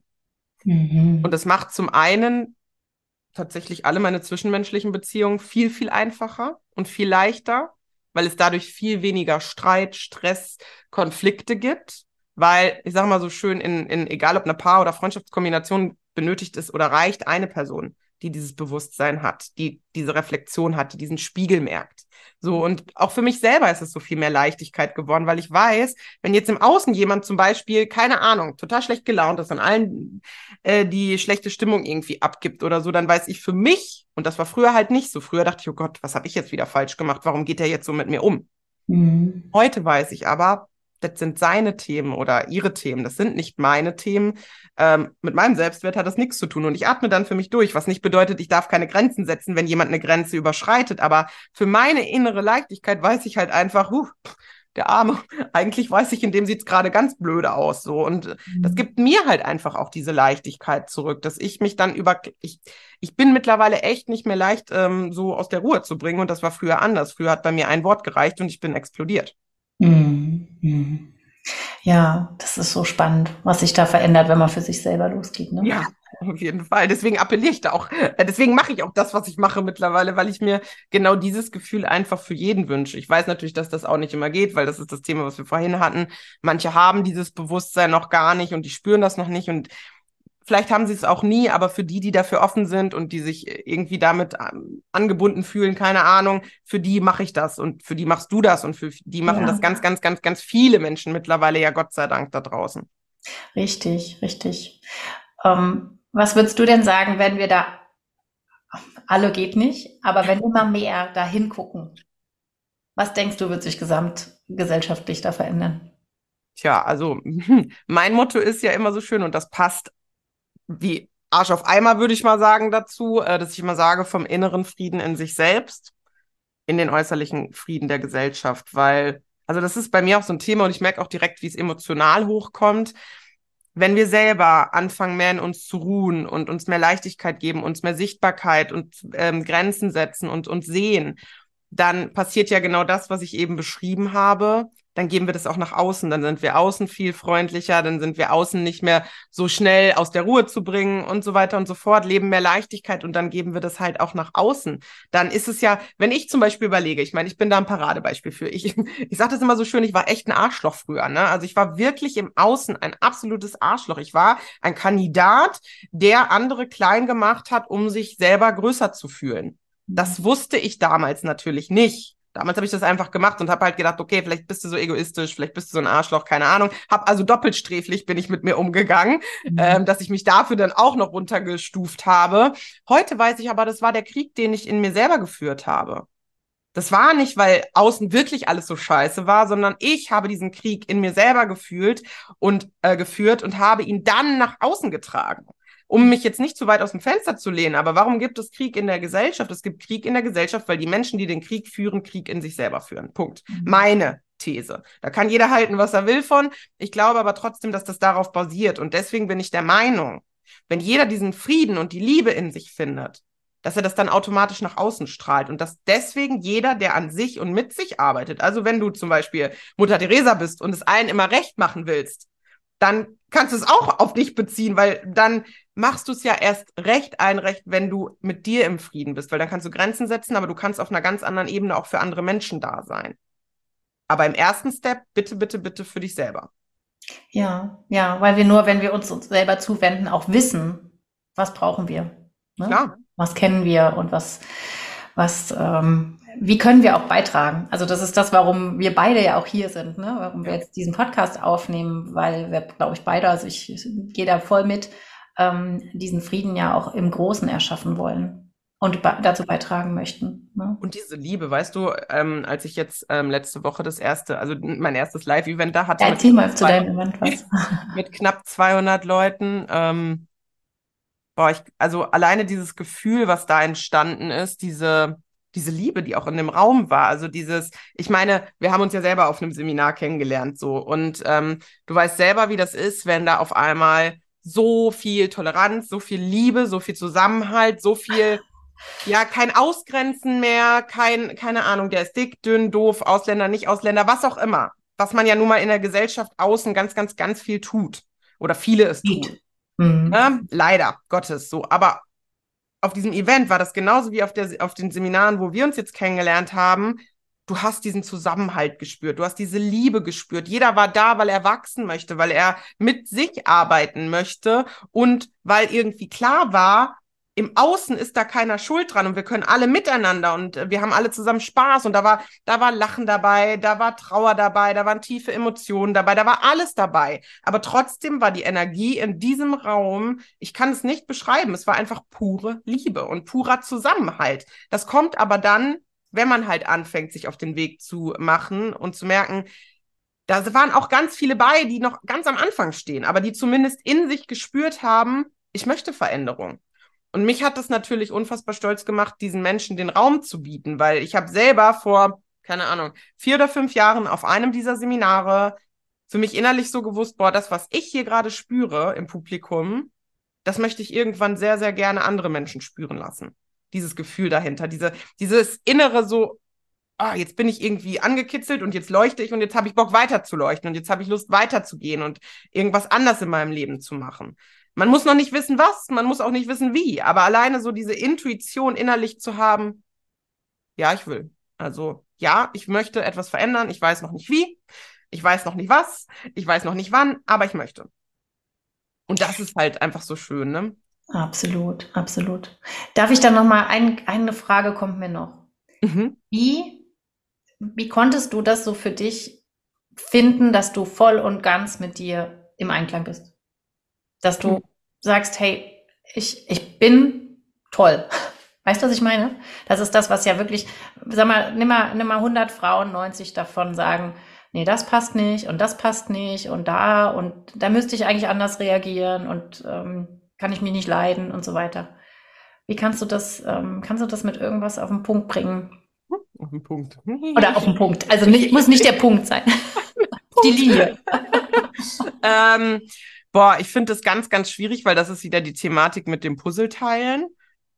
Und das macht zum einen tatsächlich alle meine zwischenmenschlichen Beziehungen viel, viel einfacher und viel leichter, weil es dadurch viel weniger Streit, Stress, Konflikte gibt. Weil, ich sage mal so schön, egal ob eine Paar- oder Freundschaftskombination benötigt ist oder reicht eine Person, die dieses Bewusstsein hat, die diese Reflexion hat, die diesen Spiegel merkt. So, und auch für mich selber ist es so viel mehr Leichtigkeit geworden, weil ich weiß, wenn jetzt im Außen jemand zum Beispiel, keine Ahnung, total schlecht gelaunt ist, an allen die schlechte Stimmung irgendwie abgibt oder so, dann weiß ich für mich, und das war früher halt nicht so, früher dachte ich, oh Gott, was habe ich jetzt wieder falsch gemacht? Warum geht der jetzt so mit mir um? Heute weiß ich aber, das sind seine Themen oder ihre Themen, das sind nicht meine Themen. Mit meinem Selbstwert hat das nichts zu tun und ich atme dann für mich durch, was nicht bedeutet, ich darf keine Grenzen setzen, wenn jemand eine Grenze überschreitet, aber für meine innere Leichtigkeit weiß ich halt einfach, der Arme, eigentlich weiß ich, in dem sieht es gerade ganz blöde aus, so, und das gibt mir halt einfach auch diese Leichtigkeit zurück, dass ich mich dann ich bin mittlerweile echt nicht mehr leicht, so aus der Ruhe zu bringen, und das war früher anders. Früher hat bei mir ein Wort gereicht und ich bin explodiert. Ja, das ist so spannend, was sich da verändert, wenn man für sich selber losgeht, ne? Ja, auf jeden Fall. Deswegen appelliere ich da auch, deswegen mache ich auch das, was ich mache mittlerweile, weil ich mir genau dieses Gefühl einfach für jeden wünsche. Ich weiß natürlich, dass das auch nicht immer geht, weil das ist das Thema, was wir vorhin hatten. Manche haben dieses Bewusstsein noch gar nicht und die spüren das noch nicht, und vielleicht haben sie es auch nie, aber für die, die dafür offen sind und die sich irgendwie damit angebunden fühlen, keine Ahnung, für die mache ich das und für die machst du das und für die machen das ganz, ganz, ganz, ganz viele Menschen mittlerweile, ja Gott sei Dank, da draußen. Richtig, richtig. Was würdest du denn sagen, wenn wir da, alle geht nicht, aber wenn immer mehr da hingucken, was denkst du, wird sich gesamtgesellschaftlich da verändern? Tja, also mein Motto ist ja immer so schön, und das passt wie Arsch auf Eimer, würde ich mal sagen, dazu, dass ich immer sage, vom inneren Frieden in sich selbst in den äußerlichen Frieden der Gesellschaft, weil, also das ist bei mir auch so ein Thema, und ich merke auch direkt, wie es emotional hochkommt. Wenn wir selber anfangen, mehr in uns zu ruhen und uns mehr Leichtigkeit geben, uns mehr Sichtbarkeit und Grenzen setzen und uns sehen, dann passiert ja genau das, was ich eben beschrieben habe. Dann geben wir das auch nach außen. Dann sind wir außen viel freundlicher, dann sind wir außen nicht mehr so schnell aus der Ruhe zu bringen und so weiter und so fort, leben mehr Leichtigkeit, und dann geben wir das halt auch nach außen. Dann ist es ja, wenn ich zum Beispiel überlege, ich meine, ich bin da ein Paradebeispiel für. Ich sage das immer so schön, ich war echt ein Arschloch früher, ne? Also ich war wirklich im Außen ein absolutes Arschloch. Ich war ein Kandidat, der andere klein gemacht hat, um sich selber größer zu fühlen. Das wusste ich damals natürlich nicht. Damals habe ich das einfach gemacht und habe halt gedacht, okay, vielleicht bist du so egoistisch, vielleicht bist du so ein Arschloch, keine Ahnung. Hab also doppelt sträflich bin ich mit mir umgegangen, dass ich mich dafür dann auch noch runtergestuft habe. Heute weiß ich aber, das war der Krieg, den ich in mir selber geführt habe. Das war nicht, weil außen wirklich alles so scheiße war, sondern ich habe diesen Krieg in mir selber gefühlt und geführt und habe ihn dann nach außen getragen. Um mich jetzt nicht zu weit aus dem Fenster zu lehnen, aber warum gibt es Krieg in der Gesellschaft? Es gibt Krieg in der Gesellschaft, weil die Menschen, die den Krieg führen, Krieg in sich selber führen. Punkt. Meine These. Da kann jeder halten, was er will von. Ich glaube aber trotzdem, dass das darauf basiert. Und deswegen bin ich der Meinung, wenn jeder diesen Frieden und die Liebe in sich findet, dass er das dann automatisch nach außen strahlt und dass deswegen jeder, der an sich und mit sich arbeitet, also wenn du zum Beispiel Mutter Teresa bist und es allen immer recht machen willst, dann kannst du es auch auf dich beziehen, weil dann machst du es ja erst recht einrecht, wenn du mit dir im Frieden bist, weil dann kannst du Grenzen setzen, aber du kannst auf einer ganz anderen Ebene auch für andere Menschen da sein. Aber im ersten Step bitte, bitte, bitte für dich selber. Ja, ja, weil wir nur, wenn wir uns selber zuwenden, auch wissen, was brauchen wir, ne? Klar. Was kennen wir und wie können wir auch beitragen? Also das ist das, warum wir beide ja auch hier sind, ne? Warum wir jetzt diesen Podcast aufnehmen, weil wir, glaube ich, beide, also ich gehe da voll mit, diesen Frieden ja auch im Großen erschaffen wollen und dazu beitragen möchten, ne? Und diese Liebe, weißt du, als ich jetzt letzte Woche mein erstes Live-Event da hatte. Erzähl mal zu deinem Event was. Mit knapp 200 Leuten. Also alleine dieses Gefühl, was da entstanden ist, diese Liebe, die auch in dem Raum war, also ich meine, wir haben uns ja selber auf einem Seminar kennengelernt, so, und du weißt selber, wie das ist, wenn da auf einmal so viel Toleranz, so viel Liebe, so viel Zusammenhalt, so viel, ja, kein Ausgrenzen mehr, keine Ahnung, der ist dick, dünn, doof, Ausländer, nicht Ausländer, was auch immer, was man ja nun mal in der Gesellschaft außen ganz, ganz, ganz viel tut oder viele es tun. Leider Gottes so. Aber auf diesem Event war das genauso wie auf den Seminaren, wo wir uns jetzt kennengelernt haben. Du hast diesen Zusammenhalt gespürt, du hast diese Liebe gespürt. Jeder war da, weil er wachsen möchte, weil er mit sich arbeiten möchte und weil irgendwie klar war, im Außen ist da keiner schuld dran und wir können alle miteinander und wir haben alle zusammen Spaß und da war Lachen dabei, da war Trauer dabei, da waren tiefe Emotionen dabei, da war alles dabei. Aber trotzdem war die Energie in diesem Raum, ich kann es nicht beschreiben, es war einfach pure Liebe und purer Zusammenhalt. Das kommt aber dann, wenn man halt anfängt, sich auf den Weg zu machen und zu merken, da waren auch ganz viele bei, die noch ganz am Anfang stehen, aber die zumindest in sich gespürt haben, ich möchte Veränderung. Und mich hat das natürlich unfassbar stolz gemacht, diesen Menschen den Raum zu bieten, weil ich habe selber vor, keine Ahnung, 4 oder 5 Jahren auf einem dieser Seminare für mich innerlich so gewusst, boah, das, was ich hier gerade spüre im Publikum, das möchte ich irgendwann sehr, sehr gerne andere Menschen spüren lassen. Dieses Gefühl dahinter, dieses innere so, jetzt bin ich irgendwie angekitzelt und jetzt leuchte ich und jetzt habe ich Bock weiter zu leuchten und jetzt habe ich Lust weiterzugehen und irgendwas anders in meinem Leben zu machen. Man muss noch nicht wissen, was, man muss auch nicht wissen, wie, aber alleine so diese Intuition innerlich zu haben, ja, ich will. Also, ja, ich möchte etwas verändern, ich weiß noch nicht wie, ich weiß noch nicht was, ich weiß noch nicht wann, aber ich möchte. Und das ist halt einfach so schön, ne? Absolut, absolut. Darf ich dann noch mal eine Frage kommt mir noch. Mhm. Wie konntest du das so für dich finden, dass du voll und ganz mit dir im Einklang bist? Dass du sagst, hey, ich bin toll. Weißt du, was ich meine? Das ist das, was ja wirklich, sag mal, nimm mal 100 Frauen, 90 davon sagen, nee, das passt nicht und das passt nicht und da müsste ich eigentlich anders reagieren und kann ich mich nicht leiden und so weiter. Wie kannst du das mit irgendwas auf den Punkt bringen? Auf den Punkt. Oder auf den Punkt. Also muss nicht der Punkt sein. Die Linie. Ich finde das ganz, ganz schwierig, weil das ist wieder die Thematik mit dem Puzzleteilen.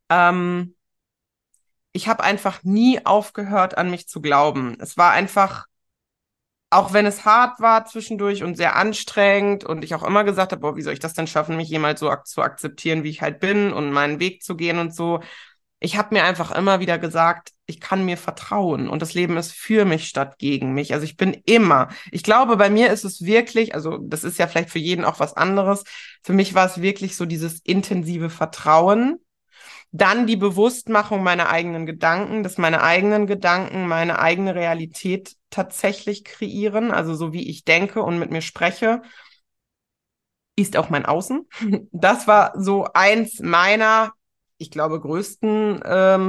Ich habe einfach nie aufgehört, an mich zu glauben. Es war einfach, auch wenn es hart war zwischendurch und sehr anstrengend und ich auch immer gesagt habe, wie soll ich das denn schaffen, mich jemals so zu akzeptieren, wie ich halt bin und meinen Weg zu gehen und so. Ich habe mir einfach immer wieder gesagt, ich kann mir vertrauen und das Leben ist für mich statt gegen mich. Also ich glaube, bei mir ist es wirklich, also das ist ja vielleicht für jeden auch was anderes. Für mich war es wirklich so dieses intensive Vertrauen. Dann die Bewusstmachung meiner eigenen Gedanken, dass meine eigenen Gedanken meine eigene Realität tatsächlich kreieren, also so wie ich denke und mit mir spreche, ist auch mein Außen. Das war so eins meiner, ich glaube, größten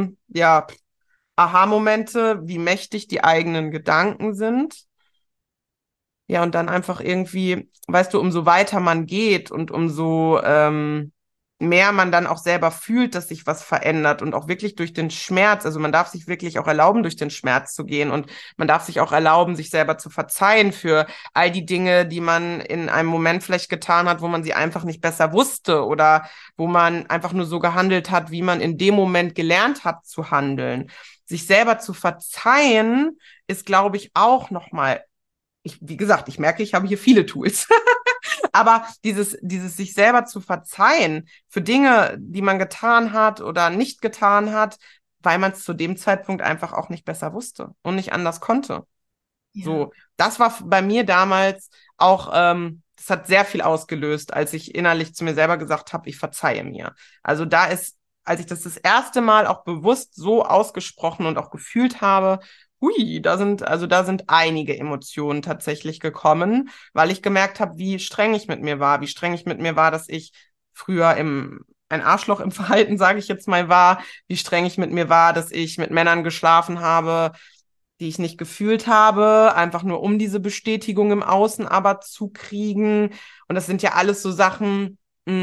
Aha-Momente, wie mächtig die eigenen Gedanken sind. Ja, und dann einfach irgendwie, weißt du, umso weiter man geht und umso mehr man dann auch selber fühlt, dass sich was verändert und auch wirklich durch den Schmerz, also man darf sich wirklich auch erlauben, durch den Schmerz zu gehen und man darf sich auch erlauben, sich selber zu verzeihen für all die Dinge, die man in einem Moment vielleicht getan hat, wo man sie einfach nicht besser wusste oder wo man einfach nur so gehandelt hat, wie man in dem Moment gelernt hat zu handeln. Sich selber zu verzeihen ist, glaube ich, auch nochmal, wie gesagt, ich merke, ich habe hier viele Tools. Aber dieses sich selber zu verzeihen für Dinge, die man getan hat oder nicht getan hat, weil man es zu dem Zeitpunkt einfach auch nicht besser wusste und nicht anders konnte. Ja. So, das war bei mir damals auch, das hat sehr viel ausgelöst, als ich innerlich zu mir selber gesagt habe, ich verzeihe mir. Also da ist, als ich das erste Mal auch bewusst so ausgesprochen und auch gefühlt habe, hui, da sind einige Emotionen tatsächlich gekommen, weil ich gemerkt habe, wie streng ich mit mir war, dass ich früher ein Arschloch im Verhalten, sage ich jetzt mal, war, wie streng ich mit mir war, dass ich mit Männern geschlafen habe, die ich nicht gefühlt habe, einfach nur um diese Bestätigung im Außen aber zu kriegen. Und das sind ja alles so Sachen,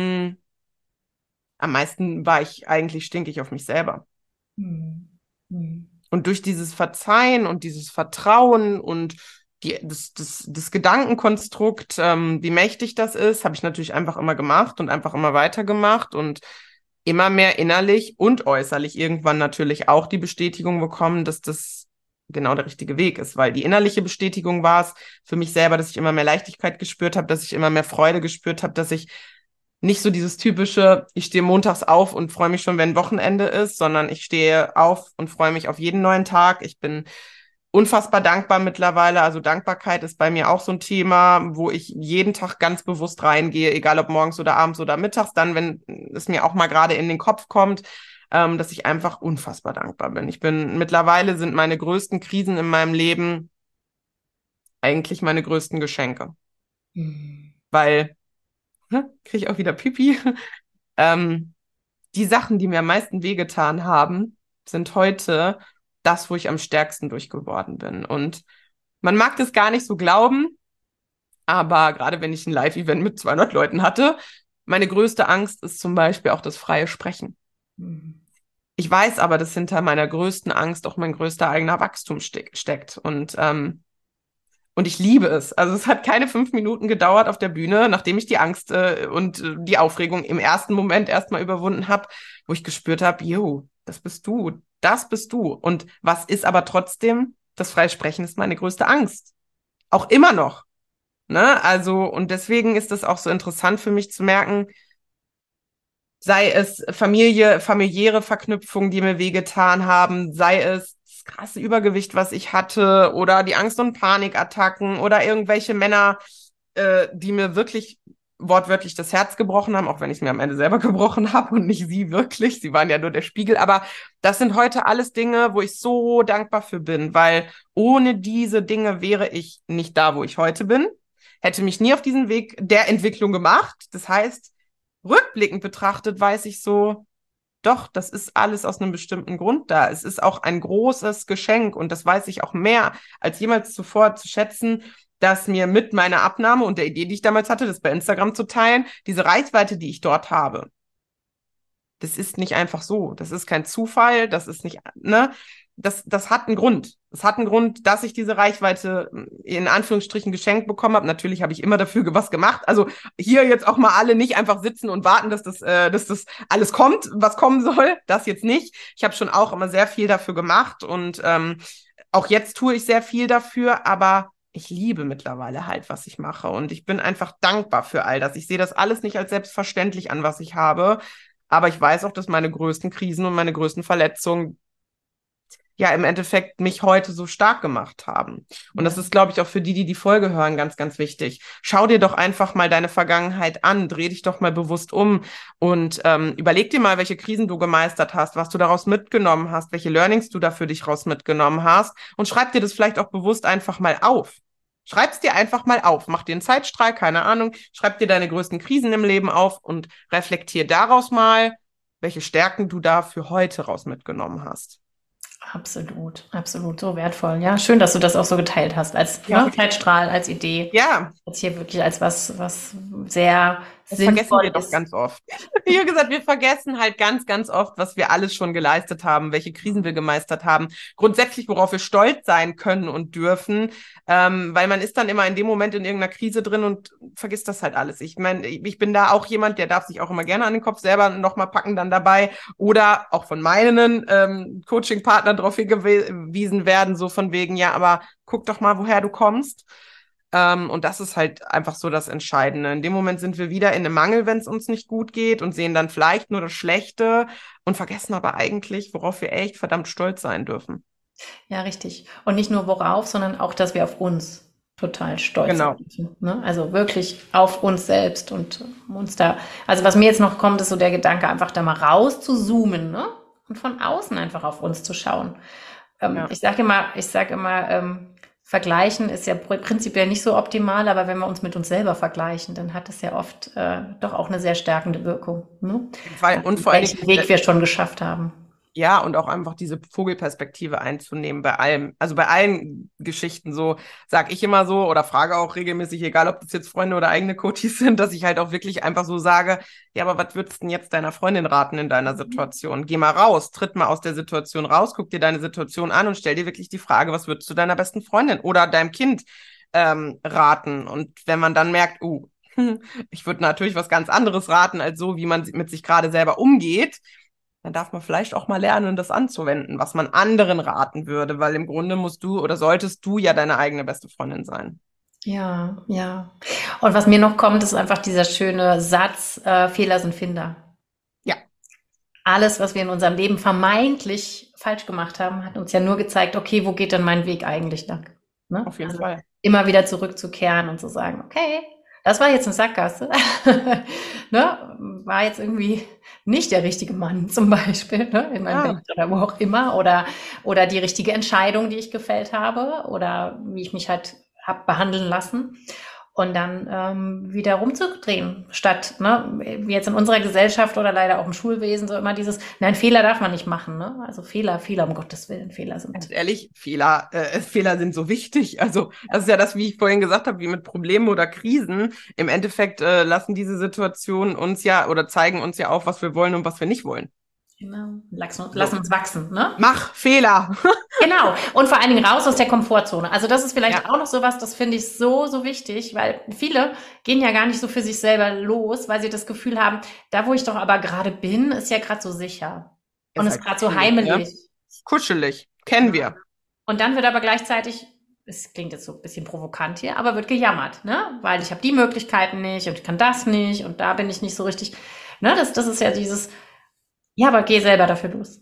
am meisten war ich eigentlich stinkig auf mich selber. Mhm. Mhm. Und durch dieses Verzeihen und dieses Vertrauen und das Gedankenkonstrukt, wie mächtig das ist, habe ich natürlich einfach immer gemacht und einfach immer weitergemacht und immer mehr innerlich und äußerlich irgendwann natürlich auch die Bestätigung bekommen, dass das genau der richtige Weg ist, weil die innerliche Bestätigung war es für mich selber, dass ich immer mehr Leichtigkeit gespürt habe, dass ich immer mehr Freude gespürt habe, dass ich nicht so dieses typische, ich stehe montags auf und freue mich schon, wenn Wochenende ist, sondern ich stehe auf und freue mich auf jeden neuen Tag. Ich bin unfassbar dankbar mittlerweile. Also Dankbarkeit ist bei mir auch so ein Thema, wo ich jeden Tag ganz bewusst reingehe, egal ob morgens oder abends oder mittags, dann, wenn es mir auch mal gerade in den Kopf kommt, dass ich einfach unfassbar dankbar bin. Mittlerweile sind meine größten Krisen in meinem Leben eigentlich meine größten Geschenke, Mhm. weil, kriege ich auch wieder Pipi, ähm, die Sachen, die mir am meisten wehgetan haben, sind heute das, wo ich am stärksten durchgeworden bin. Und man mag das gar nicht so glauben, aber gerade wenn ich ein Live-Event mit 200 Leuten hatte, meine größte Angst ist zum Beispiel auch das freie Sprechen. Mhm. Ich weiß aber, dass hinter meiner größten Angst auch mein größter eigener Wachstum steckt. Und ich liebe es. Also es hat keine 5 Minuten gedauert auf der Bühne, nachdem ich die Angst und die Aufregung im ersten Moment erstmal überwunden habe, wo ich gespürt habe, jo, das bist du, das bist du. Und was ist aber trotzdem, das freie Sprechen ist meine größte Angst. Auch immer noch. Ne? Also, und deswegen ist es auch so interessant für mich zu merken, sei es familiäre Verknüpfungen, die mir wehgetan haben, sei es das krasse Übergewicht, was ich hatte, oder die Angst- und Panikattacken oder irgendwelche Männer, die mir wirklich wortwörtlich das Herz gebrochen haben, auch wenn ich es mir am Ende selber gebrochen habe und nicht sie wirklich. Sie waren ja nur der Spiegel. Aber das sind heute alles Dinge, wo ich so dankbar für bin, weil ohne diese Dinge wäre ich nicht da, wo ich heute bin, hätte mich nie auf diesen Weg der Entwicklung gemacht. Das heißt, rückblickend betrachtet weiß ich so, doch, das ist alles aus einem bestimmten Grund da. Es ist auch ein großes Geschenk und das weiß ich auch mehr als jemals zuvor zu schätzen, dass mir mit meiner Abnahme und der Idee, die ich damals hatte, das bei Instagram zu teilen, diese Reichweite, die ich dort habe, das ist nicht einfach so. Das ist kein Zufall, das ist nicht, ne? Das hat einen Grund. Es hat einen Grund, dass ich diese Reichweite in Anführungsstrichen geschenkt bekommen habe. Natürlich habe ich immer dafür was gemacht. Also hier jetzt auch mal alle nicht einfach sitzen und warten, dass das alles kommt, was kommen soll. Das jetzt nicht. Ich habe schon auch immer sehr viel dafür gemacht und auch jetzt tue ich sehr viel dafür, aber ich liebe mittlerweile halt, was ich mache und ich bin einfach dankbar für all das. Ich sehe das alles nicht als selbstverständlich an, was ich habe, aber ich weiß auch, dass meine größten Krisen und meine größten Verletzungen ja im Endeffekt mich heute so stark gemacht haben. Und das ist, glaube ich, auch für die, die die Folge hören, ganz, ganz wichtig. Schau dir doch einfach mal deine Vergangenheit an, dreh dich doch mal bewusst um und überleg dir mal, welche Krisen du gemeistert hast, was du daraus mitgenommen hast, welche Learnings du da für dich raus mitgenommen hast und schreib dir das vielleicht auch bewusst einfach mal auf. Schreib's dir einfach mal auf, mach dir einen Zeitstrahl, keine Ahnung, schreib dir deine größten Krisen im Leben auf und reflektier daraus mal, welche Stärken du da für heute raus mitgenommen hast. Absolut, absolut, so wertvoll. Ja, schön, dass du das auch so geteilt hast, als Ja. Zeitstrahl, als Idee. Ja. Als hier wirklich als was sehr Das vergessen sinnvoll wir doch ist. ganz oft. Wie gesagt, wir vergessen halt ganz, ganz oft, was wir alles schon geleistet haben, welche Krisen wir gemeistert haben, grundsätzlich, worauf wir stolz sein können und dürfen, weil man ist dann immer in dem Moment in irgendeiner Krise drin und vergisst das halt alles. Ich meine, ich bin da auch jemand, der darf sich auch immer gerne an den Kopf selber nochmal packen dann dabei oder auch von meinen Coaching-Partnern darauf hingewiesen werden, so von wegen, ja, aber guck doch mal, woher du kommst. Und das ist halt einfach so das Entscheidende. In dem Moment sind wir wieder in einem Mangel, wenn es uns nicht gut geht und sehen dann vielleicht nur das Schlechte und vergessen aber eigentlich, worauf wir echt verdammt stolz sein dürfen. Ja, richtig. Und nicht nur worauf, sondern auch, dass wir auf uns total stolz Genau. sind. Ne? Also wirklich auf uns selbst und uns da. Also was mir jetzt noch kommt, ist so der Gedanke, einfach da mal raus zu zoomen, ne? Und von außen einfach auf uns zu schauen. Ja. Ich sage immer, vergleichen ist ja prinzipiell nicht so optimal, aber wenn wir uns mit uns selber vergleichen, dann hat das ja oft doch auch eine sehr stärkende Wirkung. Ne? Und vor allen Welchen Dingen, Weg wir schon geschafft haben. ja, und auch einfach diese Vogelperspektive einzunehmen bei allem, also bei allen Geschichten, so sag ich immer so oder frage auch regelmäßig, egal ob das jetzt Freunde oder eigene Coaches sind, dass ich halt auch wirklich einfach so sage, ja, aber was würdest du denn jetzt deiner Freundin raten in deiner Situation? Geh mal raus, tritt mal aus der Situation raus, guck dir deine Situation an und stell dir wirklich die Frage, was würdest du deiner besten Freundin oder deinem Kind raten? Und wenn man dann merkt, ich würde natürlich was ganz anderes raten, als so, wie man mit sich gerade selber umgeht, dann darf man vielleicht auch mal lernen, das anzuwenden, was man anderen raten würde, weil im Grunde musst du oder solltest du ja deine eigene beste Freundin sein. Ja, ja. Und was mir noch kommt, ist einfach dieser schöne Satz, Fehler sind Finder. Ja. Alles, was wir in unserem Leben vermeintlich falsch gemacht haben, hat uns ja nur gezeigt, okay, wo geht denn mein Weg eigentlich lang? Ne? Auf jeden Fall. Immer wieder zurückzukehren und zu sagen, okay, das war jetzt eine Sackgasse. Ne? War jetzt irgendwie nicht der richtige Mann zum Beispiel, ne? In meinem Bett oder wo auch immer. Oder die richtige Entscheidung, die ich gefällt habe oder wie ich mich halt habe behandeln lassen. Und dann wieder rumzudrehen, statt, ne, wie jetzt in unserer Gesellschaft oder leider auch im Schulwesen so immer dieses, nein, Fehler darf man nicht machen, ne? Also Fehler, um Gottes Willen, Fehler sind. Ganz ehrlich, Fehler sind so wichtig. Also das ist ja das, wie ich vorhin gesagt habe, wie mit Problemen oder Krisen. Im Endeffekt lassen diese Situationen uns ja oder zeigen uns ja auch, was wir wollen und was wir nicht wollen. Genau. Lass uns wachsen, ne? Mach Fehler. Genau. Und vor allen Dingen raus aus der Komfortzone. Also das ist vielleicht auch noch sowas, das finde ich so, so wichtig, weil viele gehen ja gar nicht so für sich selber los, weil sie das Gefühl haben, da wo ich doch aber gerade bin, ist ja gerade so sicher. Und ist gerade so heimelig. Ja? Kuschelig. Kennen wir. Und dann wird aber gleichzeitig, es klingt jetzt so ein bisschen provokant hier, aber wird gejammert, ne? Weil ich habe die Möglichkeiten nicht und ich kann das nicht und da bin ich nicht so richtig. Ne? Das ist ja dieses, ja, aber geh selber dafür los.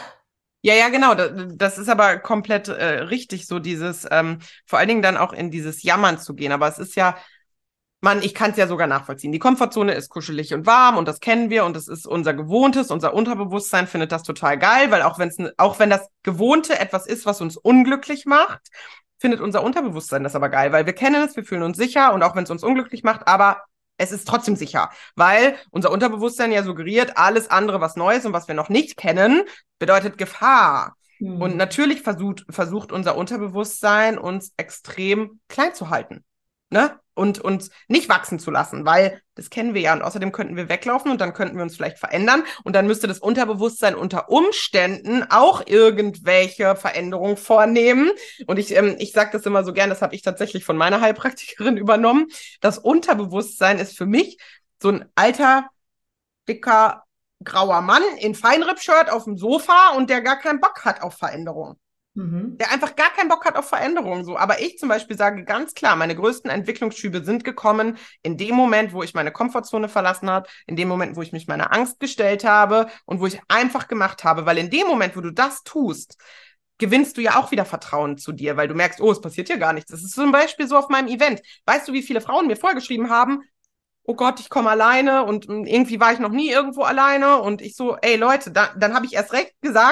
Ja, genau. Das ist aber komplett richtig, so dieses, vor allen Dingen dann auch in dieses Jammern zu gehen. Aber es ist ja, ich kann es ja sogar nachvollziehen. Die Komfortzone ist kuschelig und warm und das kennen wir und das ist unser Gewohntes, unser Unterbewusstsein findet das total geil, weil auch wenn das Gewohnte etwas ist, was uns unglücklich macht, findet unser Unterbewusstsein das aber geil, weil wir kennen es, wir fühlen uns sicher und auch wenn es uns unglücklich macht, aber es ist trotzdem sicher, weil unser Unterbewusstsein ja suggeriert, alles andere, was neu ist und was wir noch nicht kennen, bedeutet Gefahr. Und natürlich versucht unser Unterbewusstsein, uns extrem klein zu halten, ne? Und uns nicht wachsen zu lassen, weil das kennen wir ja. Und außerdem könnten wir weglaufen und dann könnten wir uns vielleicht verändern. Und dann müsste das Unterbewusstsein unter Umständen auch irgendwelche Veränderungen vornehmen. Und ich sage das immer so gern, das habe ich tatsächlich von meiner Heilpraktikerin übernommen. Das Unterbewusstsein ist für mich so ein alter, dicker, grauer Mann in Feinripp-Shirt auf dem Sofa und der gar keinen Bock hat auf Veränderungen. Der einfach gar keinen Bock hat auf Veränderungen. So. Aber ich zum Beispiel sage ganz klar, meine größten Entwicklungsschübe sind gekommen in dem Moment, wo ich meine Komfortzone verlassen habe, in dem Moment, wo ich mich meiner Angst gestellt habe und wo ich einfach gemacht habe. Weil in dem Moment, wo du das tust, gewinnst du ja auch wieder Vertrauen zu dir, weil du merkst, oh, es passiert hier gar nichts. Das ist zum Beispiel so auf meinem Event. Weißt du, wie viele Frauen mir vorgeschrieben haben, oh Gott, ich komme alleine und irgendwie war ich noch nie irgendwo alleine und ich so, ey Leute, dann habe ich erst recht gesagt,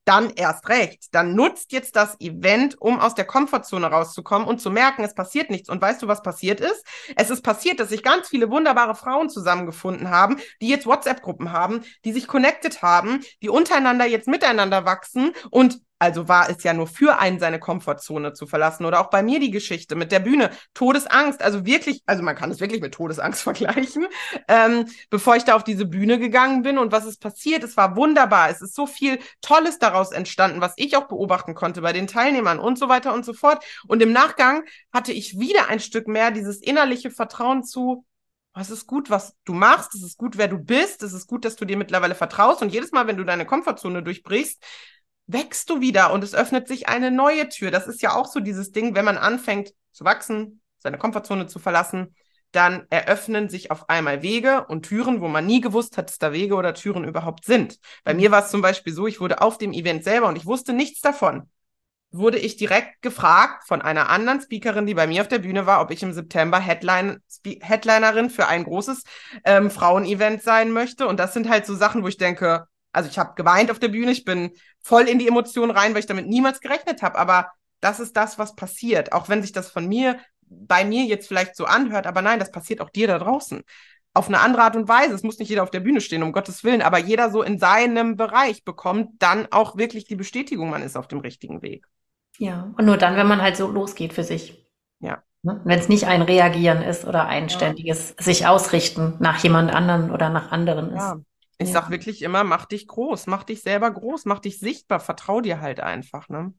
dann erst recht. Dann nutzt jetzt das Event, um aus der Komfortzone rauszukommen und zu merken, es passiert nichts. Und weißt du, was passiert ist? Es ist passiert, dass sich ganz viele wunderbare Frauen zusammengefunden haben, die jetzt WhatsApp-Gruppen haben, die sich connected haben, die untereinander jetzt miteinander wachsen und also war es ja nur für einen, seine Komfortzone zu verlassen. Oder auch bei mir die Geschichte mit der Bühne. Todesangst, also wirklich, also man kann es wirklich mit Todesangst vergleichen, bevor ich da auf diese Bühne gegangen bin. Und was ist passiert? Es war wunderbar. Es ist so viel Tolles daraus entstanden, was ich auch beobachten konnte bei den Teilnehmern und so weiter und so fort. Und im Nachgang hatte ich wieder ein Stück mehr dieses innerliche Vertrauen zu, es ist gut, was du machst, es ist gut, wer du bist, es ist gut, dass du dir mittlerweile vertraust. Und jedes Mal, wenn du deine Komfortzone durchbrichst, wächst du wieder und es öffnet sich eine neue Tür. Das ist ja auch so dieses Ding, wenn man anfängt zu wachsen, seine Komfortzone zu verlassen, dann eröffnen sich auf einmal Wege und Türen, wo man nie gewusst hat, dass da Wege oder Türen überhaupt sind. Bei mir war es zum Beispiel so, ich wurde auf dem Event selber und ich wusste nichts davon, wurde ich direkt gefragt von einer anderen Speakerin, die bei mir auf der Bühne war, ob ich im September Headlinerin für ein großes Frauen-Event sein möchte. Und das sind halt so Sachen, wo ich denke, also ich habe geweint auf der Bühne, ich bin voll in die Emotionen rein, weil ich damit niemals gerechnet habe. Aber das ist das, was passiert. Auch wenn sich das bei mir jetzt vielleicht so anhört, aber nein, das passiert auch dir da draußen. Auf eine andere Art und Weise. Es muss nicht jeder auf der Bühne stehen, um Gottes Willen, aber jeder so in seinem Bereich bekommt dann auch wirklich die Bestätigung, man ist auf dem richtigen Weg. Ja, und nur dann, wenn man halt so losgeht für sich. Ja. Wenn es nicht ein Reagieren ist oder ein ständiges sich ausrichten nach jemand anderen oder nach anderen ist. Ja. Ich sag wirklich immer, mach dich groß, mach dich selber groß, mach dich sichtbar, vertrau dir halt einfach, ne?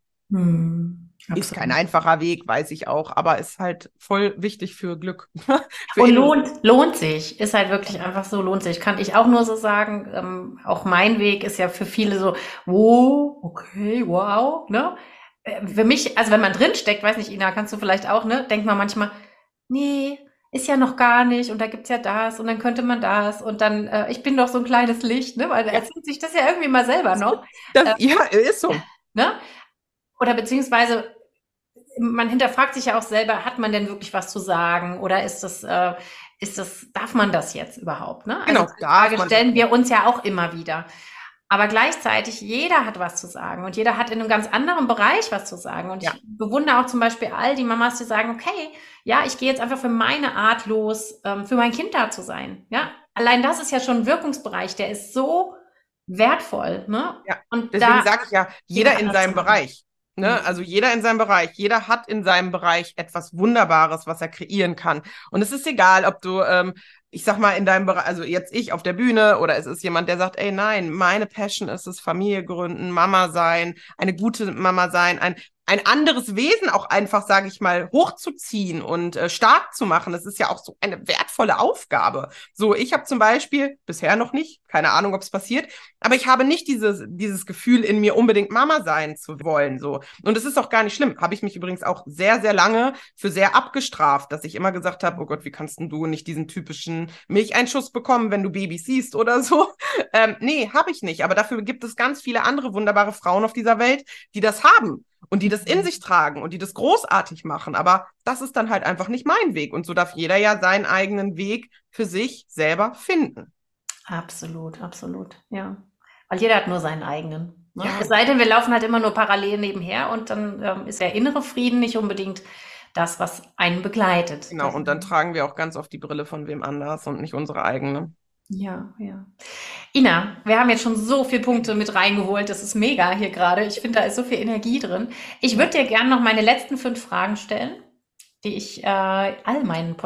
Ist kein einfacher Weg, weiß ich auch, aber ist halt voll wichtig für Glück. Für und lohnt sich, ist halt wirklich einfach so, lohnt sich. Kann ich auch nur so sagen, auch mein Weg ist ja für viele so, oh, okay, wow, ne? Für mich, also wenn man drinsteckt, weiß nicht, Ina, kannst du vielleicht auch, ne? Denkt man manchmal, nee, ist ja noch gar nicht und da gibt's ja das und dann könnte man das und dann, ich bin doch so ein kleines Licht, ne? Weil erzählt sich das ja irgendwie mal selber noch. Ja, ist so. Ne? Oder beziehungsweise, man hinterfragt sich ja auch selber, hat man denn wirklich was zu sagen oder darf man das jetzt überhaupt, ne? Genau, also die Frage stellen wir uns ja auch immer wieder. Aber gleichzeitig, jeder hat was zu sagen und jeder hat in einem ganz anderen Bereich was zu sagen. Und ich bewundere auch zum Beispiel all die Mamas, die sagen, okay, ja, ich gehe jetzt einfach für meine Art los, für mein Kind da zu sein. Ja, allein das ist ja schon ein Wirkungsbereich, der ist so wertvoll. Ne? Ja, und deswegen sage ich ja, jeder in seinem Bereich. Ne? Also jeder in seinem Bereich, jeder hat in seinem Bereich etwas Wunderbares, was er kreieren kann. Und es ist egal, ob du, ich sag mal, in deinem Bereich, also jetzt ich auf der Bühne oder es ist jemand, der sagt, ey, nein, meine Passion ist es, Familie gründen, Mama sein, eine gute Mama sein, ein anderes Wesen auch einfach, sage ich mal, hochzuziehen und stark zu machen. Das ist ja auch so eine wertvolle Aufgabe. So, ich habe zum Beispiel, bisher noch nicht, keine Ahnung, ob es passiert, aber ich habe nicht dieses Gefühl in mir, unbedingt Mama sein zu wollen. So. Und es ist auch gar nicht schlimm. Habe ich mich übrigens auch sehr, sehr lange für sehr abgestraft, dass ich immer gesagt habe, oh Gott, wie kannst denn du nicht diesen typischen Milcheinschuss bekommen, wenn du Babys siehst oder so? Nee, habe ich nicht. Aber dafür gibt es ganz viele andere wunderbare Frauen auf dieser Welt, die das haben. Und die das in sich tragen und die das großartig machen. Aber das ist dann halt einfach nicht mein Weg. Und so darf jeder ja seinen eigenen Weg für sich selber finden. Absolut, absolut, ja. Weil jeder hat nur seinen eigenen. Ne? Ja. Es sei denn, wir laufen halt immer nur parallel nebenher und dann ist der innere Frieden nicht unbedingt das, was einen begleitet. Genau, und dann tragen wir auch ganz oft die Brille von wem anders und nicht unsere eigene. Ja, ja. Ina, wir haben jetzt schon so viele Punkte mit reingeholt. Das ist mega hier gerade. Ich finde, da ist so viel Energie drin. Ich würde dir gerne noch meine letzten 5 Fragen stellen, die ich all meinen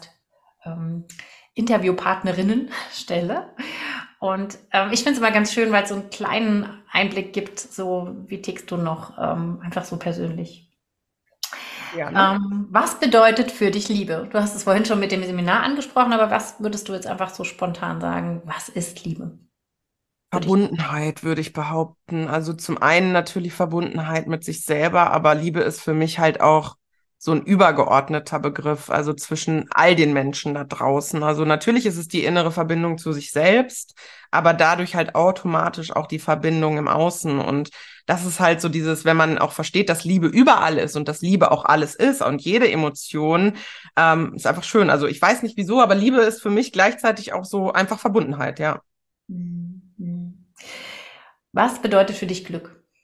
Podcast-Interviewpartnerinnen stelle. Und ich finde es immer ganz schön, weil es so einen kleinen Einblick gibt, so wie tickst du noch, einfach so persönlich. Ja, ne? Was bedeutet für dich Liebe? Du hast es vorhin schon mit dem Seminar angesprochen, aber was würdest du jetzt einfach so spontan sagen? Was ist Liebe? Verbundenheit, würde ich behaupten. Also zum einen natürlich Verbundenheit mit sich selber, aber Liebe ist für mich halt auch so ein übergeordneter Begriff, also zwischen all den Menschen da draußen. Also natürlich ist es die innere Verbindung zu sich selbst, aber dadurch halt automatisch auch die Verbindung im Außen. Und das ist halt so dieses, wenn man auch versteht, dass Liebe überall ist und dass Liebe auch alles ist und jede Emotion, ist einfach schön. Also ich weiß nicht wieso, aber Liebe ist für mich gleichzeitig auch so einfach Verbundenheit, ja. Was bedeutet für dich Glück?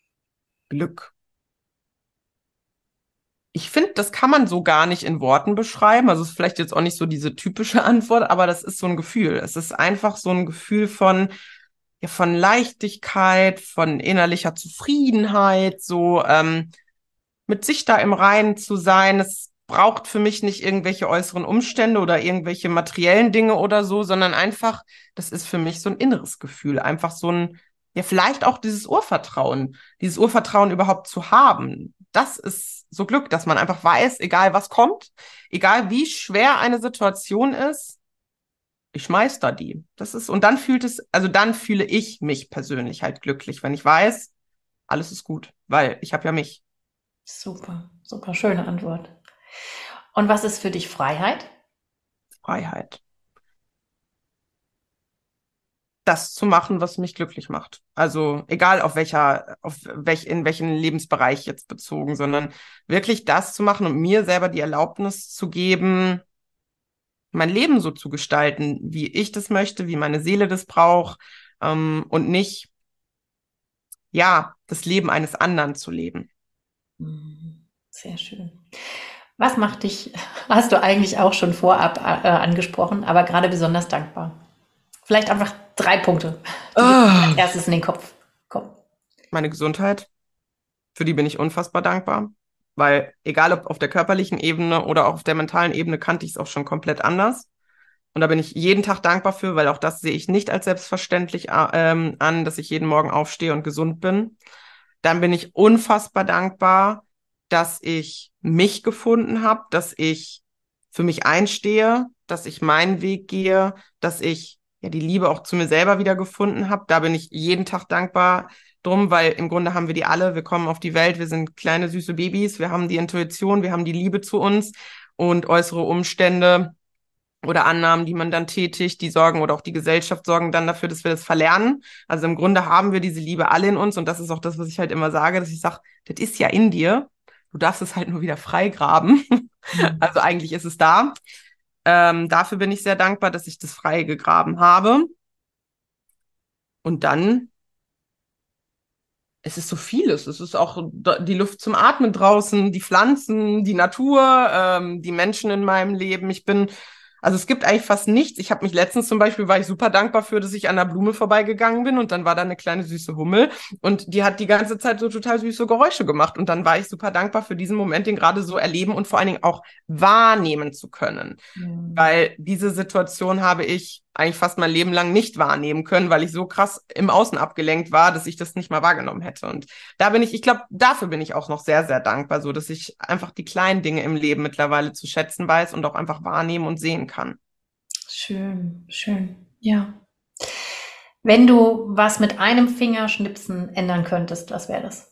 Glück. Ich finde, das kann man so gar nicht in Worten beschreiben. Also es ist vielleicht jetzt auch nicht so diese typische Antwort, aber das ist so ein Gefühl. Es ist einfach so ein Gefühl von, ja, von Leichtigkeit, von innerlicher Zufriedenheit, so mit sich da im Reinen zu sein. Es braucht für mich nicht irgendwelche äußeren Umstände oder irgendwelche materiellen Dinge oder so, sondern einfach, das ist für mich so ein inneres Gefühl, einfach so ein, ja, vielleicht auch dieses Urvertrauen überhaupt zu haben. Das ist so Glück, dass man einfach weiß, egal was kommt, egal wie schwer eine Situation ist, ich meister die. Das ist, und dann dann fühle ich mich persönlich halt glücklich, wenn ich weiß, alles ist gut, weil ich habe ja mich. Super, super schöne Antwort. Und was ist für dich Freiheit? Freiheit. Das zu machen, was mich glücklich macht. Also egal in welchen Lebensbereich jetzt bezogen, sondern wirklich das zu machen und mir selber die Erlaubnis zu geben, mein Leben so zu gestalten, wie ich das möchte, wie meine Seele das braucht, und nicht, ja, das Leben eines anderen zu leben. Sehr schön. Was macht dich, hast du eigentlich auch schon vorab angesprochen, aber gerade besonders dankbar? Vielleicht einfach 3 Punkte, die dir als erstes in den Kopf kommen. Meine Gesundheit, für die bin ich unfassbar dankbar, weil egal ob auf der körperlichen Ebene oder auch auf der mentalen Ebene kannte ich es auch schon komplett anders. Und da bin ich jeden Tag dankbar für, weil auch das sehe ich nicht als selbstverständlich an, dass ich jeden Morgen aufstehe und gesund bin. Dann bin ich unfassbar dankbar, dass ich mich gefunden habe, dass ich für mich einstehe, dass ich meinen Weg gehe, dass ich ja die Liebe auch zu mir selber wieder gefunden habe. Da bin ich jeden Tag dankbar drum, weil im Grunde haben wir die alle. Wir kommen auf die Welt, wir sind kleine süße Babys, wir haben die Intuition, wir haben die Liebe zu uns und äußere Umstände oder Annahmen, die man dann tätigt, die sorgen oder auch die Gesellschaft sorgen dann dafür, dass wir das verlernen. Also im Grunde haben wir diese Liebe alle in uns und das ist auch das, was ich halt immer sage, dass ich sage, das ist ja in dir. Du darfst es halt nur wieder freigraben. Also eigentlich ist es da. Dafür bin ich sehr dankbar, dass ich das frei gegraben habe. Und dann, es ist so vieles. Es ist auch die Luft zum Atmen draußen, die Pflanzen, die Natur, die Menschen in meinem Leben. Also es gibt eigentlich fast nichts. Ich habe mich letztens zum Beispiel, war ich super dankbar für, dass ich an einer Blume vorbeigegangen bin und dann war da eine kleine süße Hummel und die hat die ganze Zeit so total süße Geräusche gemacht und dann war ich super dankbar für diesen Moment, den gerade so erleben und vor allen Dingen auch wahrnehmen zu können. Weil diese Situation habe ich eigentlich fast mein Leben lang nicht wahrnehmen können, weil ich so krass im Außen abgelenkt war, dass ich das nicht mal wahrgenommen hätte. Und ich glaube, dafür bin ich auch noch sehr, sehr dankbar, so dass ich einfach die kleinen Dinge im Leben mittlerweile zu schätzen weiß und auch einfach wahrnehmen und sehen kann. Schön, schön, ja. Wenn du was mit einem Fingerschnipsen ändern könntest, was wäre das?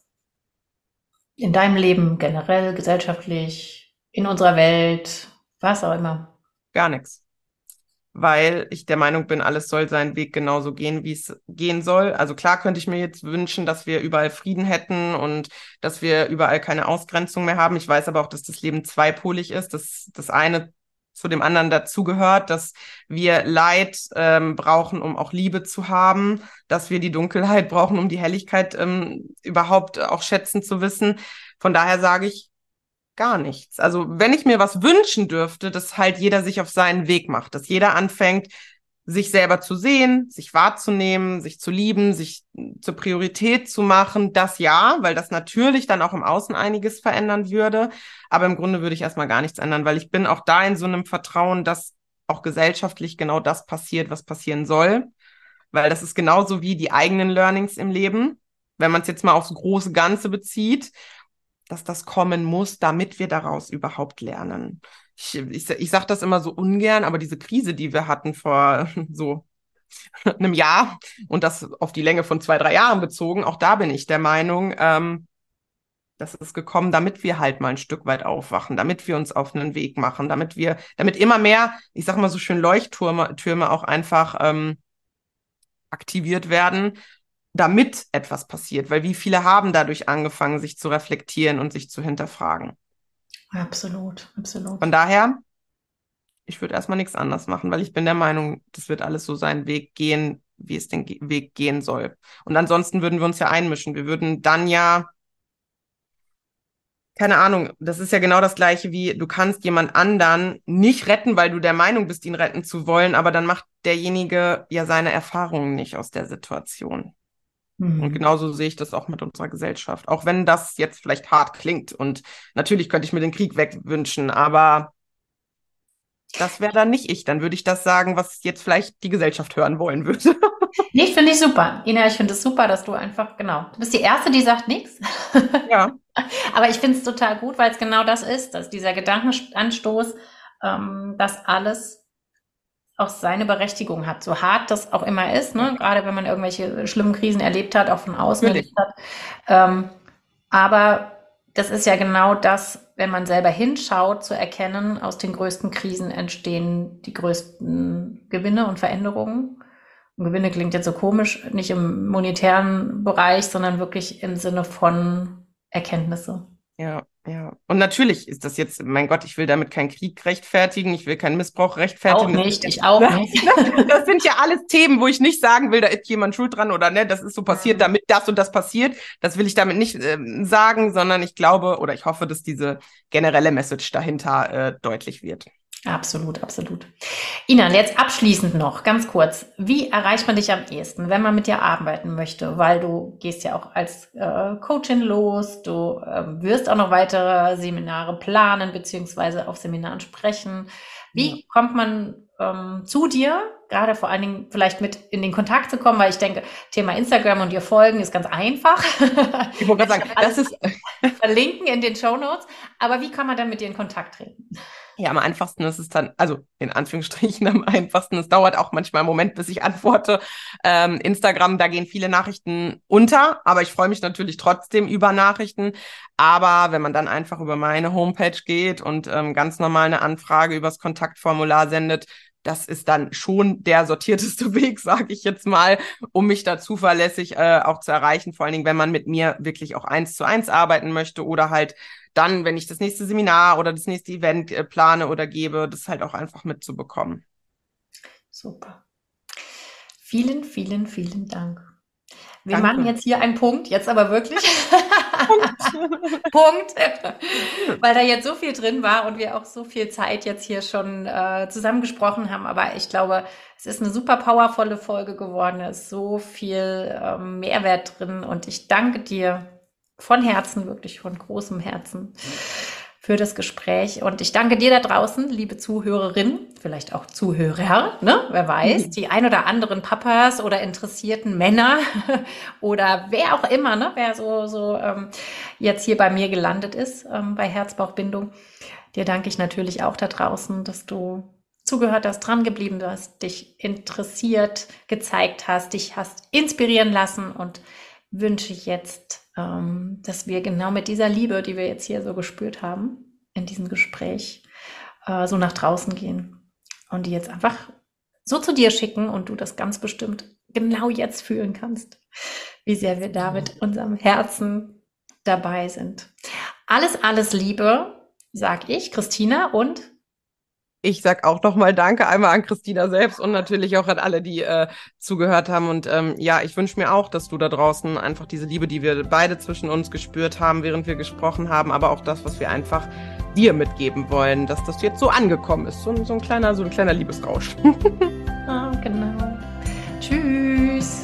In deinem Leben generell, gesellschaftlich, in unserer Welt, was auch immer. Gar nichts. Weil ich der Meinung bin, alles soll seinen Weg genauso gehen, wie es gehen soll. Also klar könnte ich mir jetzt wünschen, dass wir überall Frieden hätten und dass wir überall keine Ausgrenzung mehr haben. Ich weiß aber auch, dass das Leben zweipolig ist, dass das eine zu dem anderen dazugehört, dass wir Leid brauchen, um auch Liebe zu haben, dass wir die Dunkelheit brauchen, um die Helligkeit überhaupt auch schätzen zu wissen. Von daher sage ich, gar nichts. Also wenn ich mir was wünschen dürfte, dass halt jeder sich auf seinen Weg macht, dass jeder anfängt, sich selber zu sehen, sich wahrzunehmen, sich zu lieben, sich zur Priorität zu machen, das ja, weil das natürlich dann auch im Außen einiges verändern würde. Aber im Grunde würde ich erstmal gar nichts ändern, weil ich bin auch da in so einem Vertrauen, dass auch gesellschaftlich genau das passiert, was passieren soll. Weil das ist genauso wie die eigenen Learnings im Leben. Wenn man es jetzt mal aufs große Ganze bezieht, dass das kommen muss, damit wir daraus überhaupt lernen. Ich sage das immer so ungern, aber diese Krise, die wir hatten vor so einem Jahr und das auf die Länge von 2, 3 Jahren bezogen, auch da bin ich der Meinung, das ist gekommen, damit wir halt mal ein Stück weit aufwachen, damit wir uns auf einen Weg machen, damit immer mehr, ich sag mal so schön, Leuchttürme auch einfach aktiviert werden, damit etwas passiert, weil wie viele haben dadurch angefangen, sich zu reflektieren und sich zu hinterfragen. Absolut, absolut. Von daher, ich würde erstmal nichts anders machen, weil ich bin der Meinung, das wird alles so seinen Weg gehen, wie es den Weg gehen soll. Und ansonsten würden wir uns ja einmischen. Wir würden dann ja keine Ahnung, das ist ja genau das Gleiche wie, du kannst jemand anderen nicht retten, weil du der Meinung bist, ihn retten zu wollen, aber dann macht derjenige ja seine Erfahrungen nicht aus der Situation. Und Mhm. genauso sehe ich das auch mit unserer Gesellschaft. Auch wenn das jetzt vielleicht hart klingt. Und natürlich könnte ich mir den Krieg wegwünschen, aber das wäre dann nicht ich. Dann würde ich das sagen, was jetzt vielleicht die Gesellschaft hören wollen würde. Nee, finde ich super. Ina, ich finde es super, dass du einfach, genau, du bist die Erste, die sagt nichts. Ja, Aber ich finde es total gut, weil es genau das ist, dass dieser Gedankenanstoß, dass alles auch seine Berechtigung hat, so hart das auch immer ist, ja, ne? Gerade wenn man irgendwelche schlimmen Krisen erlebt hat, auch von außen erlebt natürlich. hat. Ähm, aber das ist ja genau das, wenn man selber hinschaut, zu erkennen, aus den größten Krisen entstehen die größten Gewinne und Veränderungen. Und Gewinne klingt jetzt so komisch, nicht im monetären Bereich, sondern wirklich im Sinne von Erkenntnisse. Ja, ja. Und natürlich ist das jetzt, mein Gott, ich will damit keinen Krieg rechtfertigen, ich will keinen Missbrauch Auch rechtfertigen. nicht, ich auch nicht. Das sind ja alles Themen, wo ich nicht sagen will, da ist jemand schuld dran oder ne, das ist so passiert, damit das und das passiert. Das will ich damit nicht sagen, sondern ich glaube oder ich hoffe, dass diese generelle Message dahinter deutlich wird. Absolut, absolut. Ina, jetzt abschließend noch, ganz kurz. Wie erreicht man dich am ehesten, wenn man mit dir arbeiten möchte? Weil du gehst ja auch als Coachin los, du wirst auch noch weitere Seminare planen, beziehungsweise auf Seminaren sprechen. Ja. Wie kommt man zu dir, gerade vor allen Dingen vielleicht mit in den Kontakt zu kommen? Weil ich denke, Thema Instagram und dir folgen ist ganz einfach. Ich wollte gerade sagen, das ist verlinken in den Shownotes. Aber wie kann man dann mit dir in Kontakt treten? ja, am einfachsten ist es dann, also in Anführungsstrichen am einfachsten, es dauert auch manchmal einen Moment, bis ich antworte. Instagram, da gehen viele Nachrichten unter, aber ich freue mich natürlich trotzdem über Nachrichten. Aber wenn man dann einfach über meine Homepage geht und ganz normal eine Anfrage übers Kontaktformular sendet, das ist dann schon der sortierteste Weg, sage ich jetzt mal, um mich da zuverlässig auch zu erreichen. Vor allen Dingen, wenn man mit mir wirklich auch 1:1 arbeiten möchte oder halt dann, wenn ich das nächste Seminar oder das nächste Event plane oder gebe, das halt auch einfach mitzubekommen. Super. Vielen, vielen, vielen Dank. Wir Danke. machen jetzt hier einen Punkt, jetzt aber wirklich. Punkt. Weil da jetzt so viel drin war und wir auch so viel Zeit jetzt hier schon zusammen gesprochen haben. Aber ich glaube, es ist eine super powervolle Folge geworden. Es ist so viel Mehrwert drin. Und ich danke dir von Herzen, wirklich von großem Herzen für das Gespräch. Und ich danke dir da draußen, liebe Zuhörerin, vielleicht auch Zuhörer, ne? Wer weiß, die ein oder anderen Papas oder interessierten Männer oder wer auch immer, ne? Wer so jetzt hier bei mir gelandet ist, bei Herz-Bauch-Bindung. Dir danke ich natürlich auch da draußen, dass du zugehört hast, dran geblieben hast, dich interessiert, gezeigt hast, dich hast inspirieren lassen und wünsche jetzt, dass wir genau mit dieser Liebe, die wir jetzt hier so gespürt haben, in diesem Gespräch, so nach draußen gehen und die jetzt einfach so zu dir schicken und du das ganz bestimmt genau jetzt fühlen kannst, wie sehr wir da mit unserem Herzen dabei sind. Alles, alles Liebe, sag ich, Christina, und Ich sag auch nochmal Danke einmal an Christina selbst und natürlich auch an alle, die zugehört haben. Und ja, ich wünsche mir auch, dass du da draußen einfach diese Liebe, die wir beide zwischen uns gespürt haben, während wir gesprochen haben, aber auch das, was wir einfach dir mitgeben wollen, dass das jetzt so angekommen ist. So ein kleiner Liebesrausch. genau. Tschüss.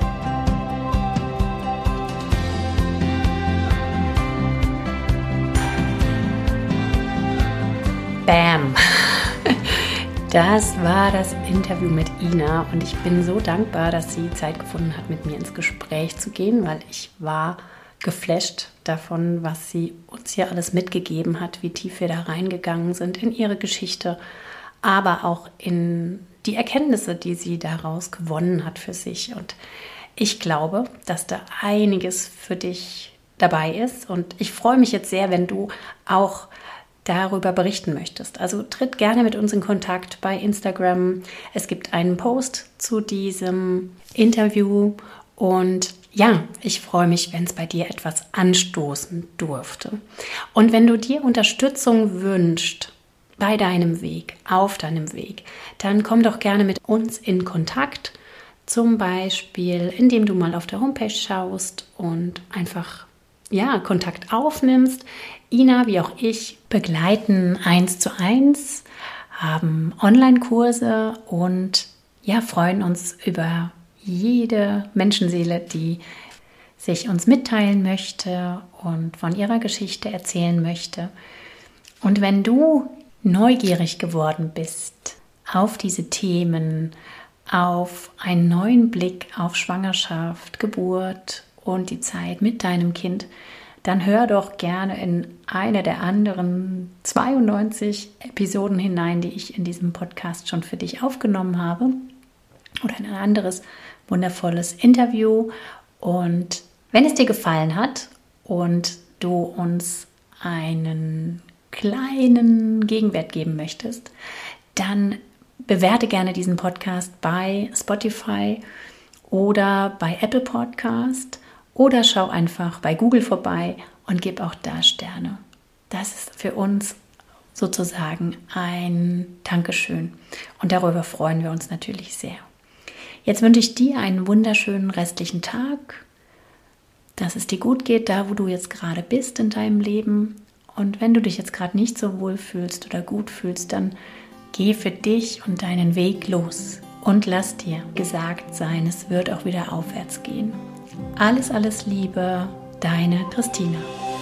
Bam. Das war das Interview mit Ina und ich bin so dankbar, dass sie Zeit gefunden hat, mit mir ins Gespräch zu gehen, weil ich war geflasht davon, was sie uns hier alles mitgegeben hat, wie tief wir da reingegangen sind in ihre Geschichte, aber auch in die Erkenntnisse, die sie daraus gewonnen hat für sich. Und ich glaube, dass da einiges für dich dabei ist und ich freue mich jetzt sehr, wenn du auch darüber berichten möchtest. Also tritt gerne mit uns in Kontakt bei Instagram. Es gibt einen Post zu diesem Interview und ja, ich freue mich, wenn es bei dir etwas anstoßen durfte. Und wenn du dir Unterstützung wünschst bei deinem Weg, auf deinem Weg, dann komm doch gerne mit uns in Kontakt. Zum Beispiel, indem du mal auf der Homepage schaust und einfach Kontakt aufnimmst. Ina wie auch ich begleiten 1:1, haben Online-Kurse und freuen uns über jede Menschenseele, die sich uns mitteilen möchte und von ihrer Geschichte erzählen möchte. Und wenn du neugierig geworden bist auf diese Themen, auf einen neuen Blick auf Schwangerschaft, Geburt und die Zeit mit deinem Kind, dann hör doch gerne in eine der anderen 92 Episoden hinein, die ich in diesem Podcast schon für dich aufgenommen habe, oder in ein anderes wundervolles Interview. Und wenn es dir gefallen hat und du uns einen kleinen Gegenwert geben möchtest, dann bewerte gerne diesen Podcast bei Spotify oder bei Apple Podcast oder schau einfach bei Google vorbei und gib auch da Sterne. Das ist für uns sozusagen ein Dankeschön und darüber freuen wir uns natürlich sehr. Jetzt wünsche ich dir einen wunderschönen restlichen Tag, dass es dir gut geht, da wo du jetzt gerade bist in deinem Leben. Und wenn du dich jetzt gerade nicht so wohl fühlst oder gut fühlst, dann geh für dich und deinen Weg los und lass dir gesagt sein, es wird auch wieder aufwärts gehen. Alles, alles Liebe, deine Christina.